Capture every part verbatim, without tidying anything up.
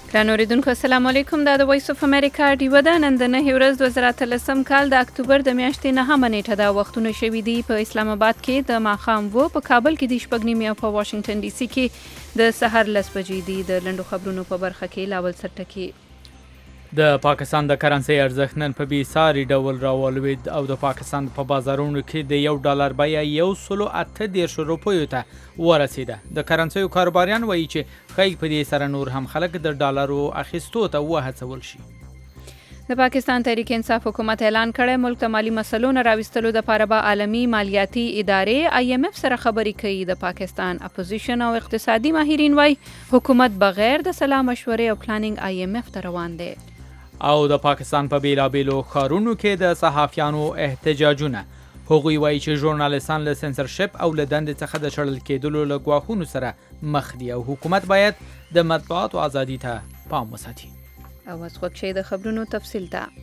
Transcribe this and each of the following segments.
ګران اوریدونکو السلام علیکم. دا د وایس اف امریکا ډیو ده. نن د نهه ورځ دوه زره اتلسم کال د اکتوبر د میاشتې نهمه نیټه ده. وختونه شوي دي په اسلام آباد کې د ماښام و، په کابل کې د شپږ نیمې او په واشنگټن ډي سي کې د سحر لس بجې دي. د لنډو خبرونو په برخه کې لاول سرټکي. د پاکستان د کرنسۍ ارزښت نن په بې ساري ډول راولوید او د پاکستان په بازارونو کې د یو ډالر بیه یو سلو اته دېرش روپیو ته ورسېده. د کرنسیو کاروباریان وایي چې ښایي په دې سره نور هم خلک د ډالرو اخیستو ته وهڅول شي. د پاکستان تحریک انصاف حکومت اعلان کړی ملک ته مالي مسلو نه راوستلو دپاره به عالمي مالیاتي ادارې آی ایم اف سره خبرې کوي. د پاکستان اپوزیشن او اقتصادي ماهرین وایي حکومت بغیر د سلا مشورې او پلانینګ آی ایم اف ته روان دی. او د پاکستان په بیلابیلو ښارونو کې د صحافیانو احتجاجونه. هغوی وایي چې ژورنالیستان له سنسرشپ او له دندې څخه د شړل کېدلو له ګواښونو سره مخ دي او حکومت باید د مطبوعاتو ازادي ته پام وساتي. او اوس وخت شي د خبرونو تفصیل ته.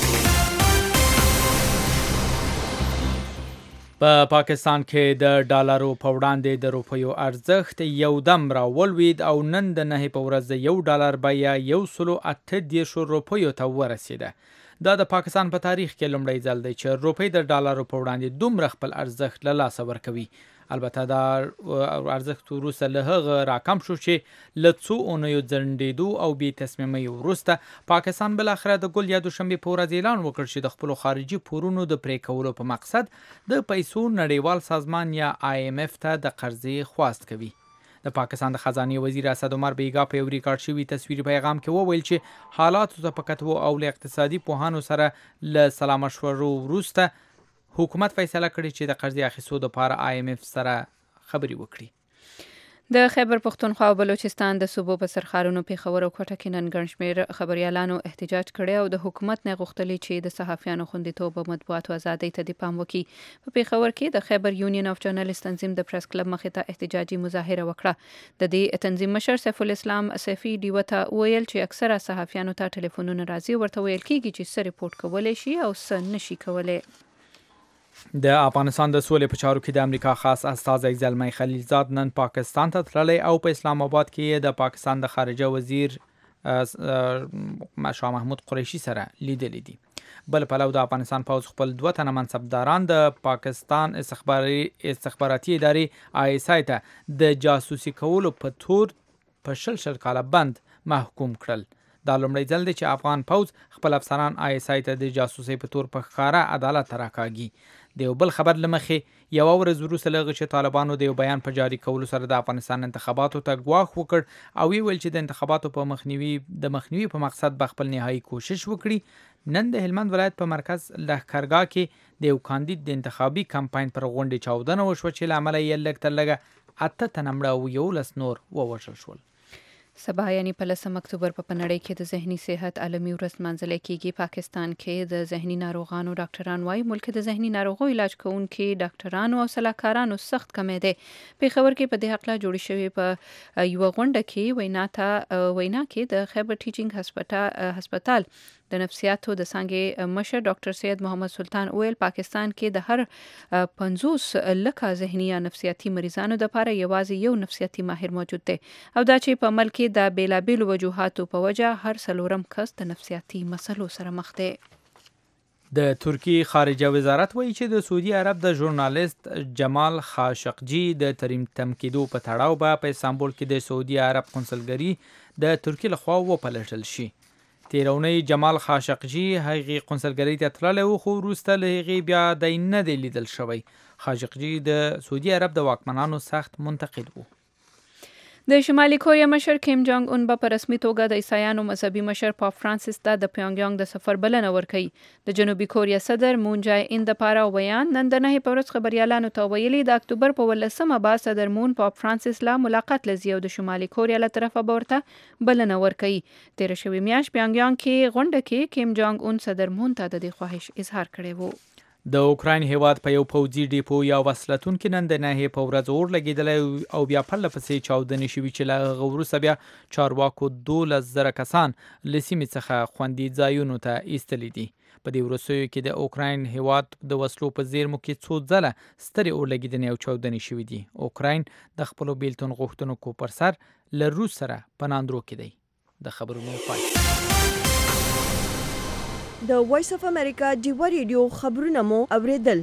په پاکستان کې د ډالرو په وړاندې د روپیو ارزښت یو دم راولوید او نن د نهې په ورځ د یو ډالر بیه یو سلو اته دېرش روپیو ته ورسېده. دا د پاکستان په تاریخ کې لومړی ځل دی چې روپۍ د ډالرو په وړاندې دومره خپل ارزښت له لاسه ورکوي. البته دا ارزښت وروسته له هغه راکم شو چې له څو اونیو ځنډېدو او بې تصمیمۍ وروسته پاکستان بالاخره د ګل یا دوشنبې په ورځ اعلان وکړ چې د خپلو خارجي پورونو د پرې کولو په مقصد د پیسو نړیوال سازمان یا آی ایم اف ته د قرضې خواست کوي. د پاکستان د خزانې وزیر اسد عمر بیګا په یو ریکارډ شوي تصویري پیغام کې وویل چې حالاتو ته په کتو او له اقتصادي پوهانو سره له سلا مشورو وروسته حکومت فیصله کړې چې د قرضې اخیستو دپاره آی ایم اف سره خبرې وکړي. د خیبر پښتونخوا او بلوچستان د صوبو په سرښارونو پېښور او کوټه کې نن ګڼ شمېر خبریالانو احتجاج کړی او د حکومت نه غوښتلي چې د صحافیانو خوندیتوب او مطبوعاتو ازادۍ ته د پام وکړي. په پېښور کې د خیبر یونین اف جرنالست تنظیم د پریس کلب مخې ته احتجاجي مظاهره وکړه. د دې تنظیم مشر سیف الاسلام سیفي ډیوه ته ویل چې اکثره صحافیانو ته ټلیفونونه راځي، ورته ویل کېږي چې څه ریپورټ کولی شي او څه نشي کولی. د افغانستان د سولې په چارو کې د امریکا خاص استازی زلمی خلیلزاد نن پاکستان ته تللی او په اسلام آباد کې د پاکستان د خارجه وزیر شاه محمود قریشي سره لیدلی دي. بل پلو د افغانستان پوځ خپل دوه تنه منصبداران د پاکستان استخباري استخباراتي ادارې آی اس آی ته د جاسوسي کولو په تور په شل شل کاله بند محکوم کړل. دا لومړی ځل دی چې افغان پوځ خپل افسران آی اس آی ته د جاسوسۍ په تور په ښکاره عدالت ته راکاږي. د یو بل خبر له مخې یوه ورځ وروسته له هغه چې طالبانو د یو بیان په جاري کولو سره د افغانستان انتخاباتو ته ګواښ وکړ او ویل چې د انتخاباتو په مخنیوي د مخنیوي په مقصد به خپل نهایي کوشش وکړي. نن د هلمند ولایت په مرکز لښکرګاه کې د یو کاندید د انتخابي کمپاین پر غونډې چاودنه وشوه چې له امله یې لږ تر لږه اته تنه مړه او یولس نور ووژل شول. سبا یعنی په لسم اکتوبر په نړۍ کې د ذهني صحت عالمي ورځ لمانځل کېږي. پاکستان کې د ذهني ناروغانو ډاکټران وايي ملک د ذهني ناروغیو علاج کوونکي ډاکټرانو او سلاکارانو سخت کمی دی. پېښور کې په دې هکله جوړې شوې په یوه غونډه کې وینا ته وینا کې د خیبر ټیچینګ هسپتال هسپتال د نفسیاتو د څانګې مشر ډاکټر سید محمد سلطان ویل پاکستان کې د هر پنځوس لکه ذهني یا نفسیاتي مریضانو دپاره یوازې یو نفسیاتي ماهر موجود دی او دا چې په عمل کې د بیلابیلو وجوهاتو په وجه هر څلورم کس د نفسیاتي مسلو سره مخ دی. د ترکی خارجه وزارت وایي چې د سعودي عرب د ژورنالیست جمال خاشقجي د ترمیم کېدو په تړاو به په استانبول کې د سعودي عرب قونسلګري د ترکیې لخوا وپلټل شي. تیرونی جمال خاشقجي هغې قونسلګرۍ ته تللی و خو وروسته له هغې بیا دی نه دی لیدل شوی. خاشقجي د سعودي عرب د واکمنانو سخت منتقد و. د شمالي کوریا مشر کیم جانګ اون به په رسمي توګه د عیسایانو مذهبي مشر پاپ فرانسیس ته د پیونګیانګ د سفر بلنه ورکوي. د جنوبي کوریا صدر مون جای ان دپاره بیان نن د نهې په ورځ خبریالانو ته ویلي د اکتوبر په ولسمه به صدر مون پاپ فرانسیس له ملاقات لځي او د شمالي کوریا له طرفه به ورته بلنه ورکوي. تېره شوې میاشت پیونګیانګ کې غونډه کې کیم جانګ اون صدر مون ته د دې خواهش اظهار کړی و. د اوکراین هیواد په یو پوځي ډیپو یا وسلتون کې نن د نهې په ورځ اور لګېدلی او بیا پرله پسې چاودنې شوي چې له هغه وروسته بیا چارواکو دولس زره کسان له سیمې څخه خوندي ځایونو ته ایستلي دي. په دې وروستیو کې د اوکراین هیواد د وسلو په زیرمو کې څو ځله سترې اور لګېدنې او چاودنې شوي دي. اوکراین د خپلو بیلتون غوښتونکو پر سر له روس سره په ناندرو کې دی. د خبرونو پای. د وایس اف امریکا ډیوا ریډیو خبرونه مو اوریدل.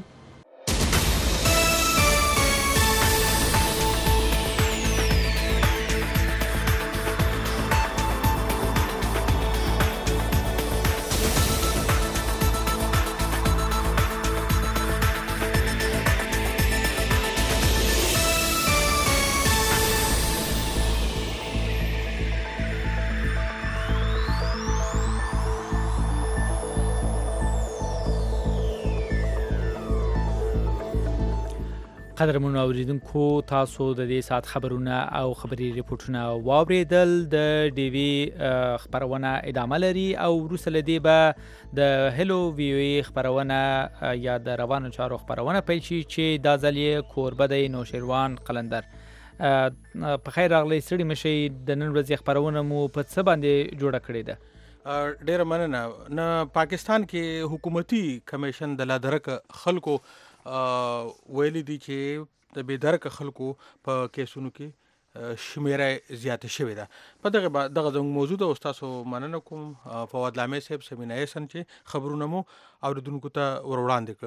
قدرمن اوریدونکو تاسو د دې سات خبرونه او خبري ریپورتونه واوریدل. د ډي وی خبرونه ادامه لري او وروسته لدی به د هلو وی وی خبرونه یا د روانو چارو خبرونه پیل شي چې دا ځلې کوربه د نوشیروان قلندر. په خیر راغلی سړي مشي د نن ورځې خبرونه مو په څه باندې جوړه کړې ده؟ ډیره مننه. نه پاکستان کې حکومتي کمیشن د لادرک خلکو ویلي دي چې د بېدرکه خلکو په کیسونو کې شمیره زیاته شوې ده. په دغه دغه زموږ موضوع ده. تاسو مننه کوم فواد لامي صاحب سمینه احسن چې خبرونه مو اوریدونکو ته ور وړاندې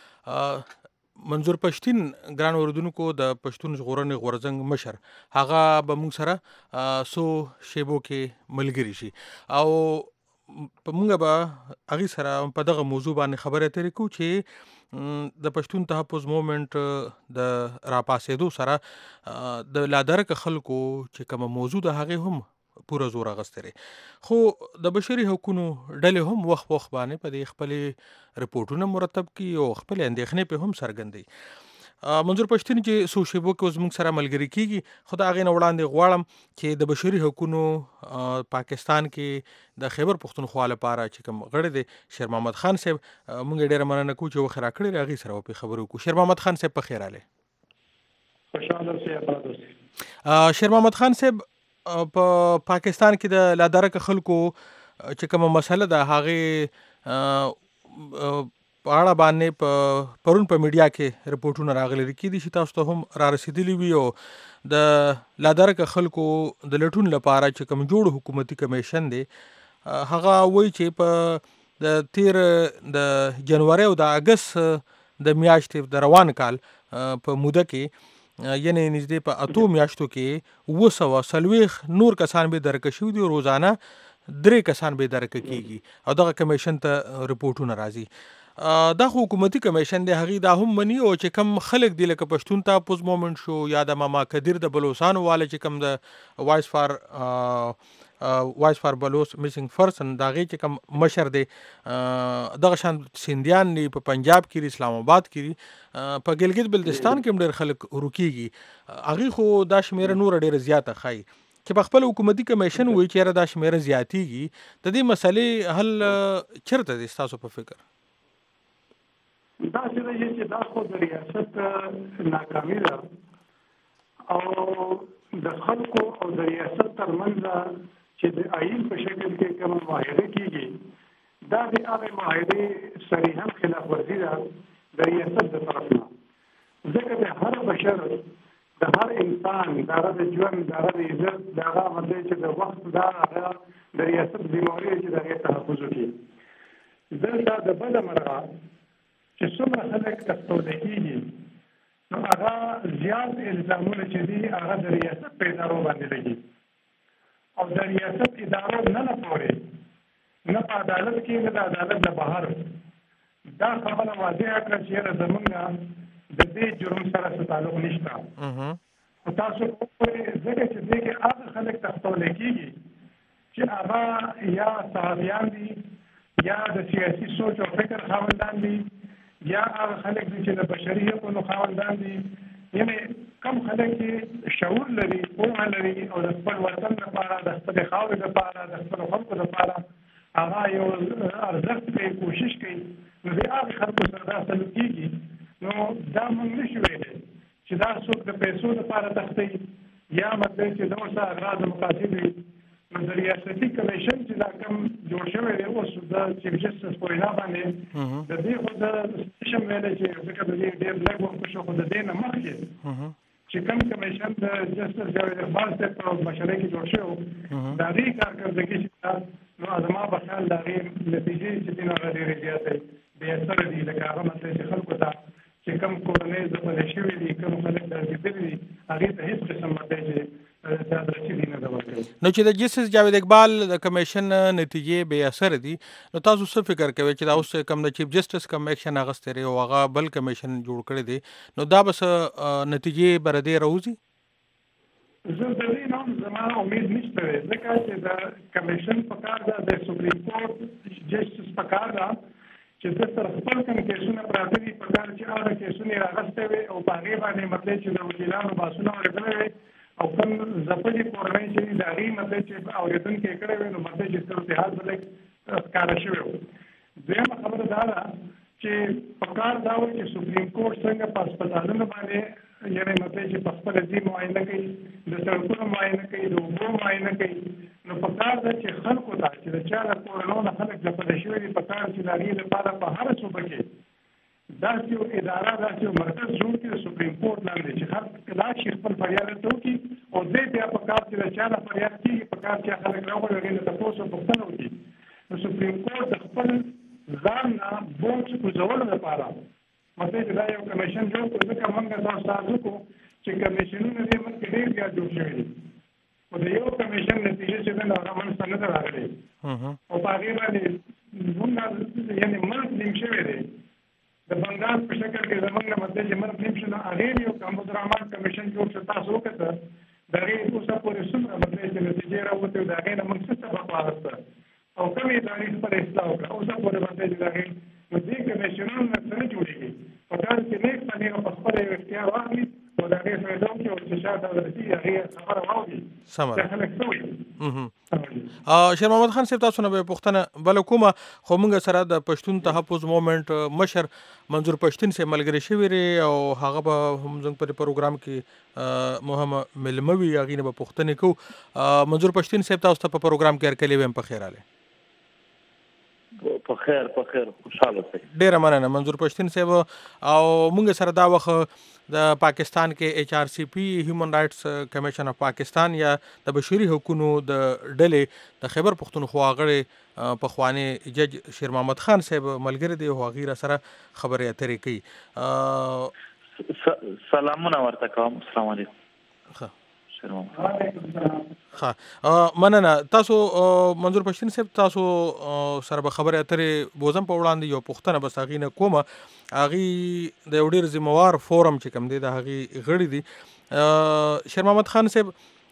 کړ. منظور پښتين ګران اوریدونکو د پښتون ژغورنې غورځنګ مشر هغه به موږ سره سو شیبو کې ملګری شي او په موږ به هغه سره په دغه موضوع باندې خبرې اترې کوو چې د پښتون تحفظ موومنت د راپاسېدو سره د لادرک خلکو چې کوم موضوع ده هغه هم پوره زور اغستره. خو د بشري حقوقو ډلې هم وخت وخت باندې په دې خپل رپورټونه مرتب کړي او خپل اندېښنې په هم څرګندوي. منظور پښتين چې سو شیبو کې زموږ سره ملګری کیږي. خو دا هغه نه وړاندې غواړم چې د بشري حقوقو پاکستان کې د خیبر پښتونخوا لپاره چې کوم غړي دي شیر محمد خان صاحب مونږ ډیره مننه کوو چې وخت راکړی راغی سره په خبرو کو. شیر محمد خان صاحب په خیر اله. خوشاله سي. شیر محمد خان صاحب په پاکستان کې د لادرک خلکو چې کوم مسله ده هغه په اړه باندې په پرون په میډیا کې رپورټونه راغلي دي چې تاسو ته هم را رسیدلی وي او د لادرک خلکو د لټون لپاره چې کوم جوړ حکومتي کمیشن دی هغه وایي چې په د تیر د جنوري او د اگست د میاشتې د روان کال په موده کې یعنی نږدې په اتو میاشتو کې اوه سوه څلوېښت نور کسان به درکه شوي دي. روزانه درې کسان به درکه کیږي او دغه کمیشن ته رپورټونه راځي. دا حکومتي کمیشن دی هغه دا هم مني او چې کم خلک دی لکه پښتون تحفظ موومنت شو یا د ماما کدیر د بلوچستان والے چې کم د وایس فار وایس فار بلوچ میسنګ پرسن دا غي چې کم مشر دی دغه شان سندیان دی په پنجاب کې اسلام آباد کې په ګلګت بلتستان کې ډېر خلک ورکیږي. هغه خو دا شمیره نور ډېر زیاته خای چې په خپل حکومتي کمیشن وایي چې دا شمیره زیاتیږي. د دې مسلې حل چیرته دي تاسو په فکر؟ دا چې دا خو د ریاست ناکامي ده او د خلکو او د ریاست ترمنځ چې د آئین په شکل کې کوم معاهده کیږي دا د هغه معاهده صریحا خلاف ورزي ده د ریاست د طرف نه. ځکه د هر بشر د هر انسان دغه د ژوند دغه د عزت دغه مده چې د وخت دا د ریاست ذمہواری چې د تحفظ وکړي. دلته د بل مرغه چې څومره خلک تفتول کېږي نو هغه زیات الزامونه چې دي هغه د ریاست په ادارو باندې لګي او د ریاست ادارو نه نه پورې نه په عدالت کې نه د عدالت نه بهر دا خبره واضحه کړه چې زمونږ د دې جرم سره څه تعلق نشته. خو تاسو ځکه چې دې هغه خلک تفتول کېږي چې هغه یا صحابیان دي یا د سیاسي سوچ او فکر خاوندان دي یا هغه خلک چې د بشري حقوقو خاوندان دي. یعنی کم خلک چې شعور لري پوهه لري او د خپل وطن لپاره د خپل خاورې لپاره د خپل خلکو لپاره هغه یو ارزښت کوي کوشش کوي نو د هغه خلکو سره دا سلوک کېږي نو دا موږ نشو ویلی چې دا څوک د پیسو لپاره تختی یا مطلب چې دا ورسره اغراض مقاصد وي. نو د ریاستي کمیشن چې دا کوم جوړ شوی دی اوس د چیف جسټس په وینا باندې د دې خو د سټیشن ویلې چې ځکه د دې ډېر لږ وخت شو خو د دې نه مخکې چې کوم کمیشن د جسټس جاوید اقبال صاحب په مشرۍ کې جوړ شوی د هغې کارکردګي چې نو زما په خیال د هغې نتیجې چې دي نو هغه ډېرې زیاتې بې اثره دي. لکه هغه مطلب چې خلکو ته چې کوم کورنۍ ځپلې شوي دي، کوم خلک درګېدلي دي، هغې ته هېڅ قسم مطلب چې نو چې د جسټس جاوید اقبال د کمیشن نتیجې بې اثر دي، نو تاسو څه فکر کوئ چې دا اوس کوم د چیف جسټس کوم ایکشن اخیستی دی او هغه بل کمیشن جوړ کړی دی، نو دا به څه نتیجې به ردې راوځي؟ زه د دې نه هم زما امید نشته دی، ځکه چې د کمیشن په کار ده، د سپریم کورټ جسټس په کار ده چې د سره خپل کوم کیسونه پراته دي په کار چې هغه کیسونه یې راغستی وي او په هغې باندې مطلب چې د وکیلانو بحثونه اورېدلی وي او کوم ځپلې کورنۍ چې د هغې مطلب چې اورېدونکي یې کړی وي نو مطلب چې صورتحال به لږ ښکاره شوی و. دویمه خبره دا ده چې په کار دا وایي چې سپریم کورټ څنګه په هسپتالونو باندې یعنې مطلب چې په خپله ځي معاینه کوي، د سړکونو معاینه کوي، د اوبو معاینه کوي، نو په کار ده چې خلکو ته چې د چا له کورنو نه خلک ځپلی شوي دي په کار چې د هغې لپاره په هره صوبه کې داسې یو اداره داسې یو مرکز جوړ کړي د سپریم کورټ لاندې چې خلک راشي خپل فریاد ورته وکړي او دی بیا په کار چې د چا نه فریاد کېږي په کار چې خلک راغلي هغې نه تپوس او پوښتنه وکړي. نو سپریم کورټ د خپل ځان نه بوج کوزولو لپاره مطلب چې دا یو کمیشن جوړ کړو، ځکه موږ تاسو ته عرض وکړو چې کمیشنونه دې ملک کې ډېر زیات جوړ شوي دي او د یو کمیشن نتیجه چې ده نو هغه منځته نه ده راغلی او په هغې باندې موږ یعنې ملک نیم شوی دی. د بنګال په شکل کې زموږ نه مطلب چې ملک نیم شو نو هغې یو کمبودرحمان کمیشن جوړ شو، تاسو وکړه د هغې اوسه پورې څومره مطلب چې نتیجې راوتې او د هغې نه موږ څه سبق واخیسته او کومې ادارې خپله اصلاح وکړه اوسه پورې مطلب چې د هغې نو دې کمیشنونو نه څه نه جوړېږي په کار چې نیک په نیغه په خپله یو اختیار واخلي او د هغې فایده وکړي او چې شاته ورسي هغې خبره واوري چې خلک څه وایي. شیر محمد خان صاحب تاسو نه به پوښتنه بله کومه، خو موږ سره د پښتون تحفظ مومنټ مشر منظور پښتون صاحب ملګری شوي دی او هغه به هم زموږ په پروګرام کې مهمه مېلمه وي، هغې نه به پوښتنې کوو. منظور پښتون صاحب تاسو ته په پروګرام کې هرکلی ویم په خیر راغلی. په خیر په خیر خوشحاله اوسئ. ډېره مننه منظور پښتون صاحب. او موږ سره دا وخت د پاکستان کې ایچ آر سی پی هیومن رائټس کمیشن اف پاکستان یا د بشري حقوقو د ډلې د خیبر پښتونخوا غړی پخوانی جج شیر محمد خان صاحب ملګری دی او هغې را سره خبرې اترې کوي. سلامونه ورته کوم. السلام علیکم. ښه مننه. تاسو منظور پښتون صاحب تاسو سره به خبرې اترې بوزم په وړاندې یو پوښتنه بس هغې نه کومه، هغې د یو ډېر ذمهوار فورم چې کوم دی د هغې غړي دي. شیر محمد خان صاحب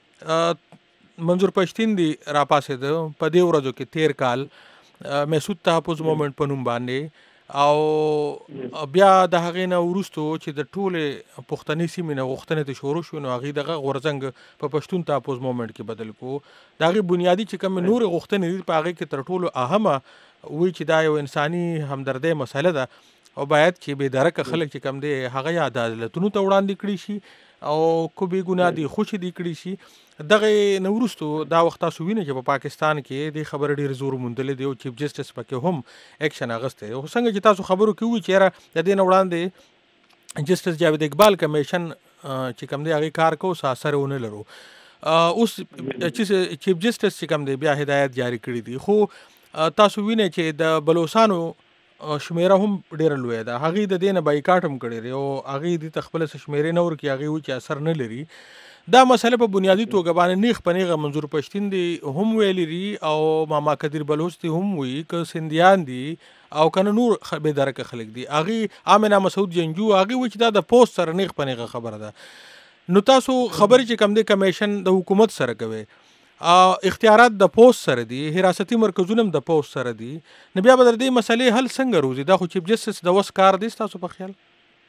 منظور پښتون دی راپاسېده په دې ورځو کې تیر کال مسعود تحفظ مومنټ په نوم باندې او بیا د هغې نه وروستو چې د ټولې پښتني سیمې نه غوښتنې ته شروع شوې نو هغې دغه غورځنګ په پښتون تحفظ مومنټ کې بدل کړو. د هغې بنیادي چې کومې نورې غوښتنې دي په هغې کې تر ټولو اهمه وایي چې دا یو انساني همدردۍ مسله ده او باید چې بې درکه خلک چې کوم دی هغه یا عدالتونو ته وړاندې کړي شي او کو بې ګناه دي خوشي دي کړي شي. دغه نه وروستو دا وخت تاسو وینئ چې په پاکستان کې دې خبره ډېر زور موندلی دی او چیف جسټس پکې هم ایکشن اخیستی دی. خو څنګه چې تاسو خبرو کې ووایي چې یاره د دې نه وړاندې جسټس جاوید اقبال کمیشن چې کوم دی هغې کار کوو څه اثر ونه لرو. اوس چیف جسټس چې کوم دی بیا هدایت جاري کړي دي، خو تاسو وینئ چې د بلوچستانو شمیره هم ډېره لویه ده، هغې د دې نه بایکاټ هم کړی دی او هغې دې ته خپله څه شمیرې نه ورکړي، هغې وایي چې اثر نه لري. دا مسله په بنیادي توګه باندې نیغ په نیغه منظور پښتون دی هم ویلی دي او ماما قدیر بلوچ دی هم وایي که سندیان دي او که نه نور بې درکه خلک دي. هغې آمنه مسعود جنجو هغې وایي چې دا د پوسټ سره نیغ په نیغه خبره ده. نو تاسو خبرې چې کوم دی کمیشن د حکومت سره کوي، اختیارات د پوسټ سره دي، حراستي مرکزونه هم د پوسټ سره دي، نو بیا به د دې مسلې حل څنګه روزي؟ دا خو چیف جسټس د وس کار دی ستاسو په خیال؟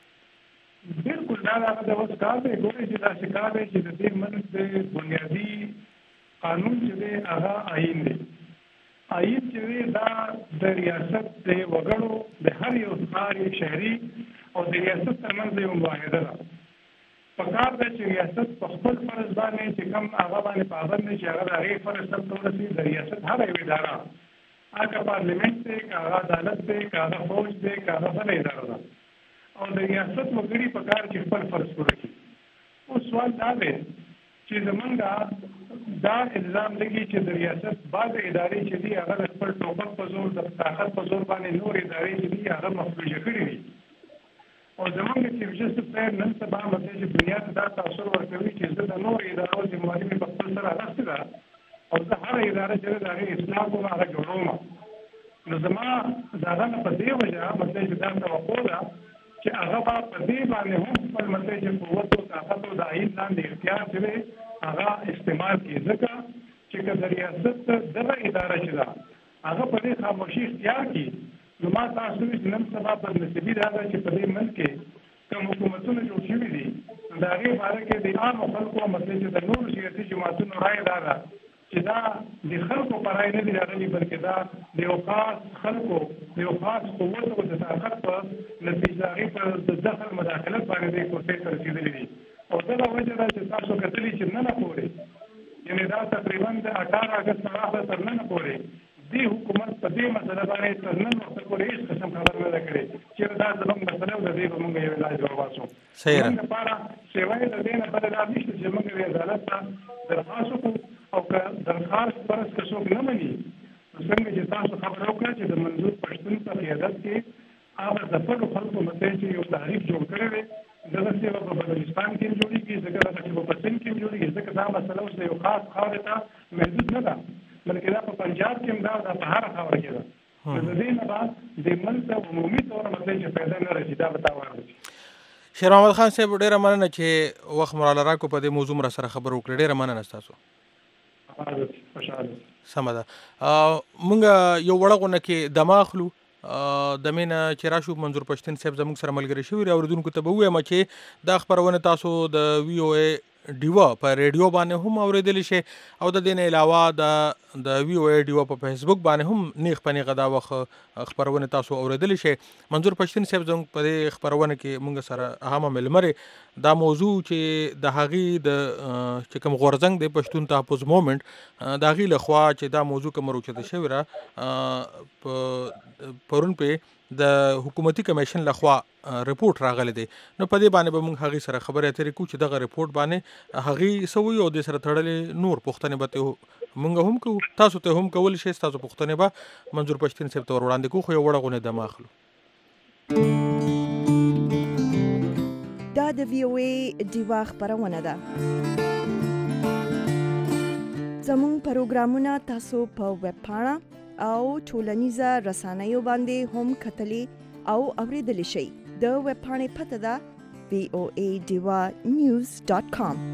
بالکل دا هغه د وس کار دی. ګورئ چې داسې کار دی چې د دې ملک د بنیادي قانون چې دی هغه آیین دی. آیین چې دی دا د ریاست د وګړو د هر یو ښار شهري او د ریاست ترمنځ یو معاهده ده. په کار ده چې ریاست په خپل فرض باندې چې کوم هغه باندې پابند دی چې هغه د هغې فرض سرته ورسي. د ریاست هره یو اداره هغه پارلیمنټ دی که هغه عدالت دی که هغه فوج دی که هغه بله اداره ده او د ریاست وګړي په کار چې خپل فرض پوره کړي. او سوال دا دی چې زمونږ دا الزام لګي چې د ریاست بعض ادارې چې دي هغه خپل ټوپک په زور د طاقت په زور باندې نور ادارې چې دي هغه مفلوجه کړي دي او زمونږ چیف جسټس صاحب نن سبا مطلب چې دنیا ته دا تاثر ورکوي چې زه د نور ادارو ذمہواري مې په خپل سره اخیستې ده او زه هره اداره چې د هغې اصلاح کوم هغه جوړوم نو زما د هغه نه په دې وجه مطلب چې دا توقع ده چې هغه به په دې باندې هم خپل مطلب چې قوت او طاقت او د عین لاندې اختیار چې دی هغه استعمال کړي ځکه چې که د ریاست دغه اداره چې ده هغه په دې خاموشي اختیار کړي نو ما تاسو چې نن سبا بدنصیبي دا ده چې په دې ملک کې کوم حکومتونه جوړ شوي دي د هغې باره کې د عامو خلکو مطلب چې د نورو سیاسي جماعتونو رایې دا ده چې دا د خلکو په رایې نه دي راغلي بلکې دا د یو خاص خلکو د یو خاص قوت او د طاقت په نتیجه هغې په د دخل مداخلت باندې دې کوټې ته رسېدلي دي او دغه وجه ده چې تاسو کتلي چې ننه پورې یعنې دا تقریبا د اټاره اګست نه راغله تر ننه پورې دې حکومت په دې مسله باندې تر نن وخته پورې هېڅ قسم خبر نه ده کړې چې دا زموږ مسله او د دې به موږ یو علاج وباسو زموږ لپاره سوای د دې نه بله لار نشته چې موږ یې عدالت ته درخواست وکړو او که درخواست پرس که څوک نه مني نو څنګه چې تاسو خبره وکړه چې د منظور پښتون په قیادت کې هغه ځپلو خلکو مطلب چې یو تحریک جوړ کړی دی دغسې به په بلوچستان کې هم جوړېږي ځکه دغه چې په سند کې هم جوړېږي ځکه دا مسله اوس د یو خاص خاورې ته محدود نه ده بلکې دا په پنجاب کې هم دا دا په هره خاوره کې ده نو د دې نه به د ملک ته عمومي طور مطلب چې پیدا نه راشي دا به تاوان راشي شیر محمد خان صاحب ډېره مننه چې وخت مو راله راکړو په دې موضوع را سره خبرې وکړې ډېره مننه ستاسو سمه ده مونږ یو وړه غونه کې دمه اخلو د مینه چې راشو منظور پښتون صاحب زموږ سره ملګری شوي اوریدونکو ته به ووایم چې دا خپرونه تاسو د وی او ای ډیوا په ریډیو باندې هم اوریدلی شي او د دې نه علاوه د د وی او ای ډیوا په فیسبوک باندې هم نیغ په نیغه دا وخت خپرونه تاسو اوریدلی شي منظور پښتون صاحب زموږ په دې خپرونه کې مونږ سره اهمه ملمره دا موضوع چې د هغې د چې کوم غورځنګ د پښتون تحفظ مومنټ د هغې لخوا چې دا موضوع کومه روچته شوې ده په پرون په د حکومتي کمیشن لخوا رپورټ راغلی دی نو په دې باندې به موږ هغې سره خبرې اترې کوو چې دغه رپورټ باندې هغې څه وایي او دې سره تړلې نور پوښتنې به ترې موږ هم کوو تاسو ته هم کولی شئ ستاسو پوښتنې به منظور پښتون صاحب ته ور وړاندې کوو خو یو وړه غونې دمه اخلو دا د وی او ای ډیوا خپرونه ده زموږ پروګرامونه تاسو په ویب پاڼه او ټولنیزه رسنیو باندې هم کتلی او اوریدلی شئ د ویب پاڼې پته ده وی او ای ډیوا نیوز ډاټ کام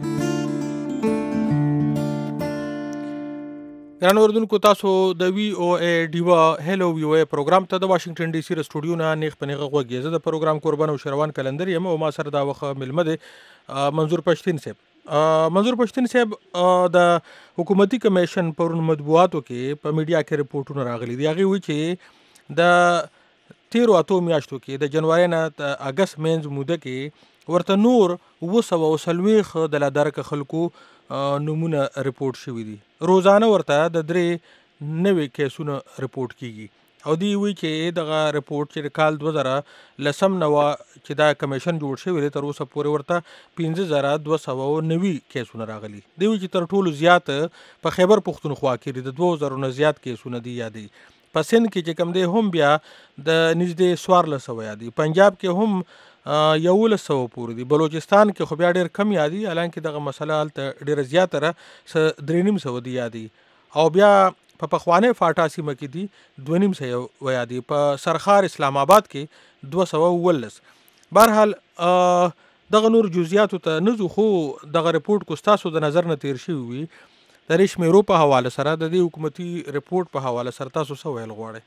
ګرانو اوریدونکو تاسو د وی او ای ډیوا هلو وی او ای پروګرام ته د واشنگټن ډي سي ر سټوډیو نه نیغ په نیغه غوږی زه د پروګرام قربان او شروان کلندر یم او ما سره دا وخت ملمه دی منظور پښتون صاحب منظور پښتون صاحب د حکومتي کمیشن پرون مطبوعاتو کې په میډیا کې رپورټونه راغلي دي هغې وایي چې د تیرو اتو میاشتو کې د جنوري نه د اګست منځ موده کې ورته نور اوه سوه او څلوېښت د لادرکه خلکو نومونه رپورټ شوي دي روزانه ورته د درې نوې کیسونه رپورټ کیږي او دی وی چې دغه رپورټ چې کال دوه زره لسم نوه چې دا کمیشن جوړ شوی دی تر اوسه پورې ورته پنځه زره دوه سوه نوي کیسونه راغلي دی وی چې تر ټولو زیات په خیبر پښتونخوا کې د دوه زرو نه زیات کیسونه دي یادي په سند کې چې کم دی هم بیا د نږدې څوارلس سوه یادي پنجاب کې هم یولس سوه پورې دي بلوچستان کې خو بیا ډېر کم یادي حالانکې دغه مسله هلته ډېره زیاته ده څه درې نیم سوه دي یادي او بیا په پخوانۍ فاټا سیمه کې دي دوه نیم سوه ویادي په سرخار اسلام آباد کې دوه سوه اوولس بهرحال دغه نور جزئیاتو ته نه ځو خو دغه رپورټ کو ستاسو د نظر نه تیر شوي وي د دې شمیرو په حواله سره د دې حکومتي رپورټ په حواله سره تاسو څه ویل غواړئ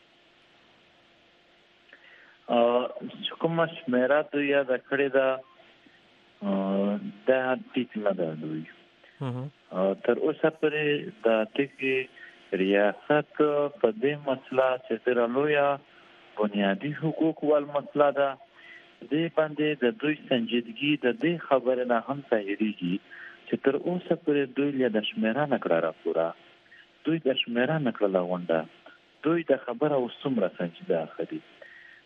چې کومه شمیره دوی یاده کړې ده دا ټیک نه ده دوی تر اوسه پورې د ټکي ریاست په دې مسله چې ډېره لویه بنیادي حقوق ول مسله ده دې باندې د دوی سنجیدګي د دې خبرې نه هم ظاهریږي چې تر اوسه پورې دوی له د شمیره نه کړه راپوره دوی د شمیره نه کړله غونډه دوی د خبره اوس څومره سنجیده اخلي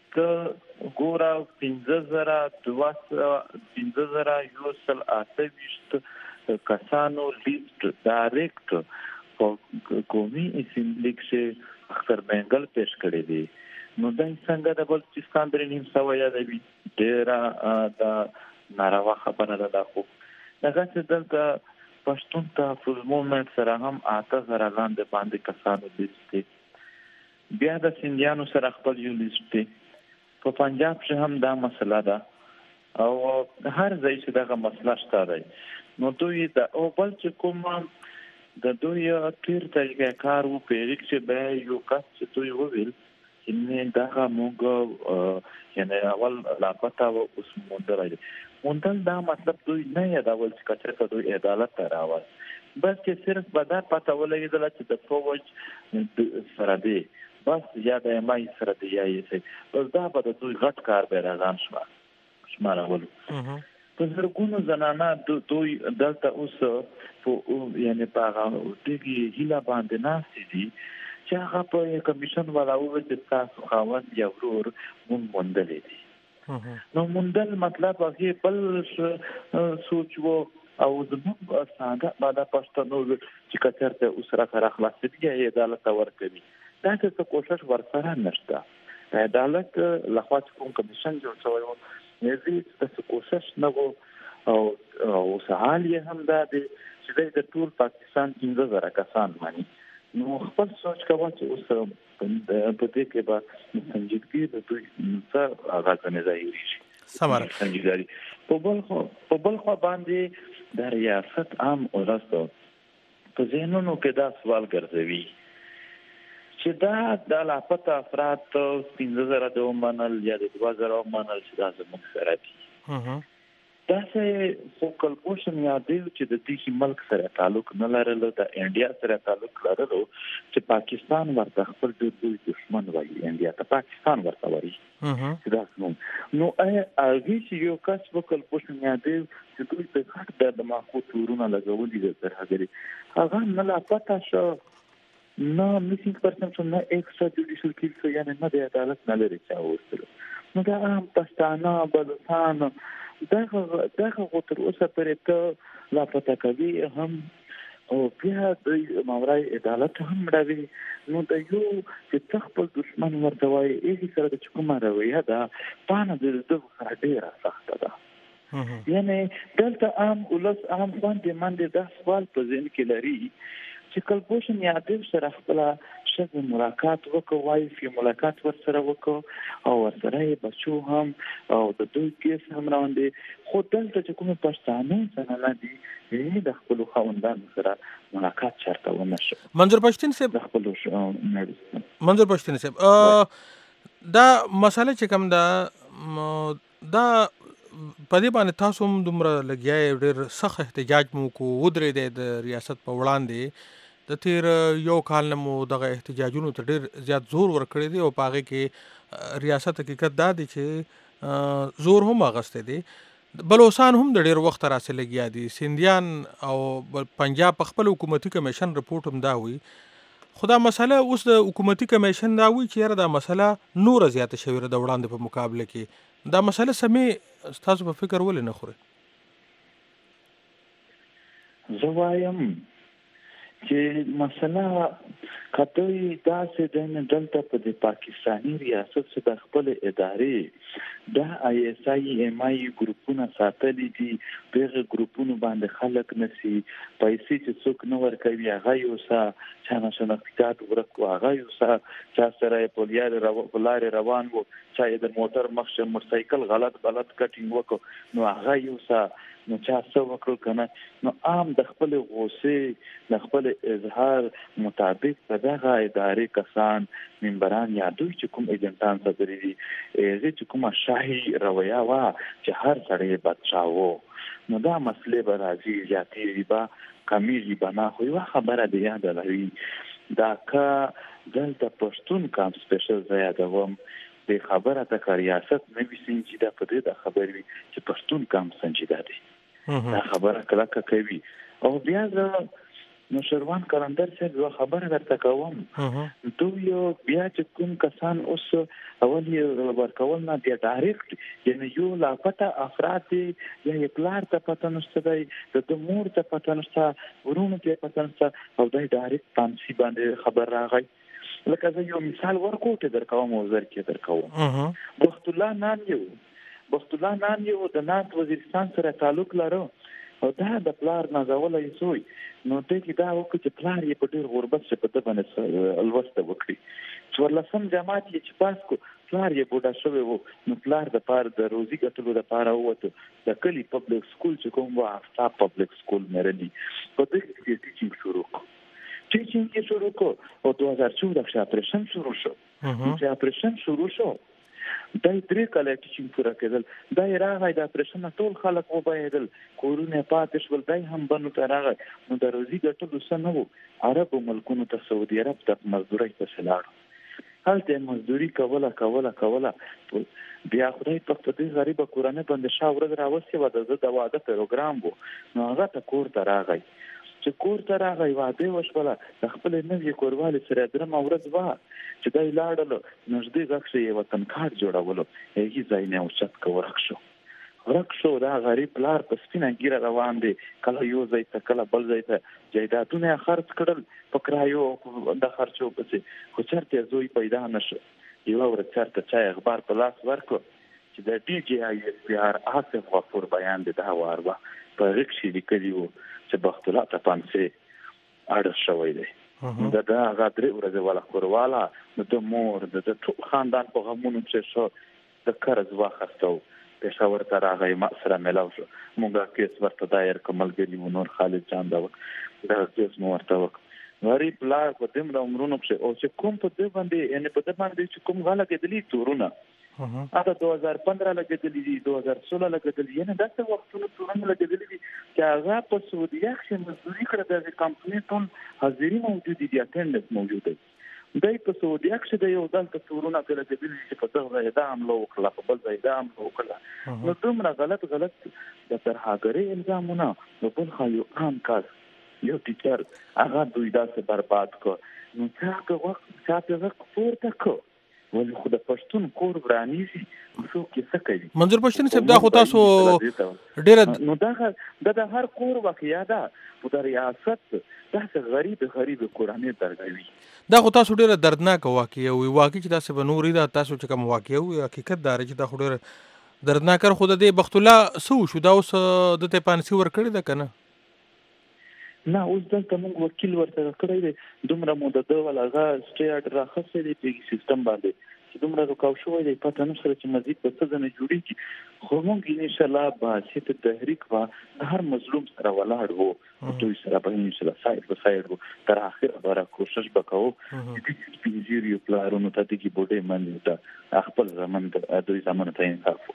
ته ګوره پنځه زره دوه سوه پنځه زره یو سل اته ویشت کسانو لیست ډایرکټ په قومي اسمبلی کې اختر بنگل پیش کړی دی. نو دا څنګه د بلوچستان درې نیم سوه یادوي، ډېره دا ناروا خبره ده. دا خو دغسې دلته پښتون تحفظ مومنټ سره هم اته زره لاندې باندې کسانو لیست دی. بیا د سندیانو سره خپل یو لیست دی. په پنجاب کې هم دا مسله ده او هر ځای چې دغه مسله شته دی. نو دوی د او بل چې کوم د دوی تیر طریقه کار و پیریک چې بیا یو کس چې دوی وویل چې دغه موږ یعنی اول لاپته و اوس موندلی دی. موندل دا مطلب دوی نه یادول چې کچرته دوی عدالت ته راول، بس چې صرف به دا پته ولګېدله چې د فوج سره دی، بس یا د ایم آی سره دی یا یې سي، بس دا به د دوی غټ کار به راغان شوه شمارولو. په زرګونو زنانه دوی دلته اوس یعنی په هغه دغې هیله باندې ناستې دي چې هغه په کمیشن والا وویل چې تاسو خاوند یا ورور مونږ موندلی دي. نو موندل مطلب هغې بل سوچ و او زموږ ساده بادا پښتنو چې که چېرته اوس راته راخلاصېږي یا یې عدالت ته ورکوي، دا چې څه کوښښ ورسره نشته. د عدالت لخوا چې کوم کمیشن جوړ شوی و هغې داسې کوښښ نه و او اوس حال یې هم دا دی چې دی د ټول پاکستان پنځه زره کسان مني. نو خپل سوچ کوه چې اوس په دې کې به سنجیدګي د دوی څه اغاز نه ځایږي سنجیدګي. په بل خوا په بل خوا باندې د ریاست عام ولس په ذهنونو کې دا سوال ګرځوي چې دا د لاپته افراد پنځه زره د ومنل یا د دوه زره ومنل چې دا زموږ سره دي. داسې خو کلپوشن یادوي چې د دې ملک سره تعلق نه لرلو، د انډیا سره تعلق لرلو، چې پاکستان ورته خپل ډېر لوی دښمن وایي. انډیا ته پاکستان ورته وایي چې دا زموږ. نو هغې چې یو کس په کلپوشن یادوي چې دوی د غټ د دماغو تورونه لګولي د ترهګري، هغه نه لاپته شو، نه میسینګ پرسن شو، نه ایکسټرا جوډیشل کیس شو، یعنې نه د عدالت نه لرې چا وویستلو. نو دا عام پښتانه بلوچان دغه دغه خو تر اوسه پورې ته لاپته کوي هم او بیا د ماورای عدالت هم مړوي. نو د یو چې ته خپل دښمن ورته وایي هغې سره د چې کومه رویه ده پانه د دغو سره ډېره سخته ده. یعنې دلته عام ولس عام باندې باندې دا سوال په ذهن کې لري چې کلپوشن یادو سره خپله ښځه ملاقات وکړو، وایي چې ملاقات ورسره وکړو او ورسره یې بچو هم او د دوی کیس هم روان دی. خو دلته چې کومې پښتانه زنانه دي هغې د خپلو خاوندانو سره ملاقات چېرته ونه شو. منظور پښتین صاحب د خپلو منظور پښتین صاحب دا مسله چې کوم ده دا په دې باندې تاسو هم دومره لګیا یې، ډېر سخت احتجاج مو کو ودرېدی د ریاست په وړاندې. د تیر یو کال نه مو دغه احتجاجونو ته ډېر زیات زور ورکړی دی او په هغې کې ریاست حقیقت دا دی چې زور هم اخیستی دی. بلوچستان هم د ډېر وخت راسې لګیا دي. سندیان او پنجاب په خپل حکومتي کمیشن رپورټ هم دا وایي. خو دا مسله اوس د حکومتي کمیشن دا وایي چې یاره دا مسله نوره زیاته شوې ده د وړاندې په مقابله کې. دا مسله سمې ستاسو په فکر ولې نه خوري؟ زه وایم چې مسله کتوی داسې دی نه دلته په د پاکستاني ریاست چې د خپل ادارې د آی اس آی ایم آی ګروپونه ساتلي دي، په هغه ګروپونو باندې خلک نسی پیسې چې څوک نه ورکوي هغه یو څه چا نه شناختیات ورک و، هغه یو څه چا سره یې په لارې روان و، چا یې د موټر مخ موټرسایکل غلط غلط کټینګ وکړو نو هغه یو څه نو چا څه وکړو که نه. نو عام د خپل غوسې د خپل اظهار مطابق په دغه ادارې کسان ممبران یا دوی چې کوم ایجنټان خبرې دي هغې چې کومه شاهي رویه وه چې هر سړی بادشاه و، نو دا مسلې به راځي زیاتېږي به کمیږي به نه. خو یوه خبره د یاده لري دا که دلته پښتون کام سپیشل زه یادوم د خبره ته که ریاست نه وي سنجیده په دې دا خبر وي چې پښتون کام سنجیده دی. دا خبره کلکه کوي. او بیا زه نو شروان کلندر صاحب یو خبره درته کوم دوی یو بیا چې کوم کسان اوس اول یې ورکول نه بیا ډایرکټ یعنی یو لا پته افراد دي یا یې پلار ته پته نشته دی د مور ته پته نشته ورونو ته پته نشته او دوی ډایرکټ پانسي باندې خبر راغی لکه زه یو مثال ورکو ته درکوم او زر کې درکوم وخت الله نان یو وخت الله نان یو د نات وزیرستان سره تعلق لرو او دا د پلار نازوله یې سوی نو ته کې دا وکړي چې پلار یې په ډېر غربت چې په ده باندې الوسته وکړي څوارلسم جماعت یې چې پاس کو پلار یې بوډا شوی و نو پلار د پاره د روزي ګټلو دپاره ووته د کلي پبلک سکول چې کوم و آفتاب پبلک سکول مرلي په دې کې ټیچینګ شروع کړو ټیچینګ یې شروع کړو او دوه هزار چودہ کې اپریشن شروع شو چې اپریشن شروع شو دای درې کاله ټیچینګ پوره کېدل دای راغی د اپریشن ټول خلک وبایدل کورونه پاتې شول دای هم بنو ته راغی نو د روزي ګټلو څه نه وو عربو ملکونو ته سعودي عرب ته مزدورۍ پسې لاړو هلته مزدوري کوله کوله کوله بیا خدای په دې غریبه کورنۍ باندې شا ورځ راوستې وه د زه د واده پروګرام و نو هغه ته کور ته راغی چې کور ته راغی واده وشوله د خپلې نوې کوروالې سره درېیمه ورځ وه چې دی لاړلو نږدې غږ شو یې وطن کارت جوړولو هغې ځای نه اوچت که ورک شو ورک شو دا غریب پلار په سپینه ګیره روان دی کله یو ځای ته کله بل ځای ته جایدادونه یې خرڅ کړل په کرایو د خرچو پسې خو چېرته یې زوی پیدا نه شو یوه ورځ چېرته چا اخبار په لاس ورکړو چې د ډي جی آی ایس پي آر آصف غفور بیان دی دا وار وه په هغې کښې لیکلي وو چې بخت الله ته پانسې اړه شوی دی د دا هغه درې ورځې والا کورواله د ده مور د ده ټول خاندان په غمونو چې شو د قرض واخیسته و پېښور ته راغی ما سره میلاو شو موږ کیس ورته دایر که ملګري وو نور خالد جان دا دغه کیس مو ورته وکړ غریب پلار په دومره عمرونو کښې او چې کوم په ده باندې یعنې په ده باندې چې کوم غه لګېدلي تورونه هغه دوه هزار پندره لګېدلي دي دوه هزار سوله لګېدلي یعنې داسې وختونو تورونه لګېدلي دي چې هغه په سعودیه کښې مزدوري کړه د هغې کمپنۍ ټول حاضري موجود دي اټنډنس موجود دی دی په سعودیه کښې د یو دلته تورونه پرې لګېدلي دي چې په دغه ځای دا حمله وکړله په بل ځای دا حمله وکړله نو دومره غلط غلط د ترهګرۍ الزامونه نو بل خوا یو عام کس یو ټیچر هغه دوی داسې برباد کړ نو چا که وخت چا پرې غږ پورته کړ ولې خو د پښتون کور ورانیږي څوک یې څه کوي منظور پښتون صاحب دا خو تاسو ډېره نو دا د هر کور واقعیا ده خو د ریاست داسې غریب غریب کورنۍ درګوي دا خو تاسو ډېره دردناکه واقعه وي واقع چې داسې به نورې ده تاسو چې کوم واقعه وي حقیقت دا چې دا خو ډېره دردناکه خو د دې بخت الله څه وشو دا اوس ده ته پانسي ورکړې ده که نه نه اوس دلته موږ وکیل ورته کړی دی دومره مو د ده ول هغه سټې اډر راخیستی دی په سیسټم باندې چې دومره رکاو شوی دی پته نه سره چې مزید به څه ځنې جوړېږي خو موږ انشاءالله بحثیت تحریک به د هر مظلوم سره ولاړ وو دوی سره به انشاءالله ساید به ساید وو تر اخره به را کوشش به کوو چې دې سپین ږیرو پلارونو ته دغې بوډۍ منځو ته خپل زمن دوی زمنو ته انصاف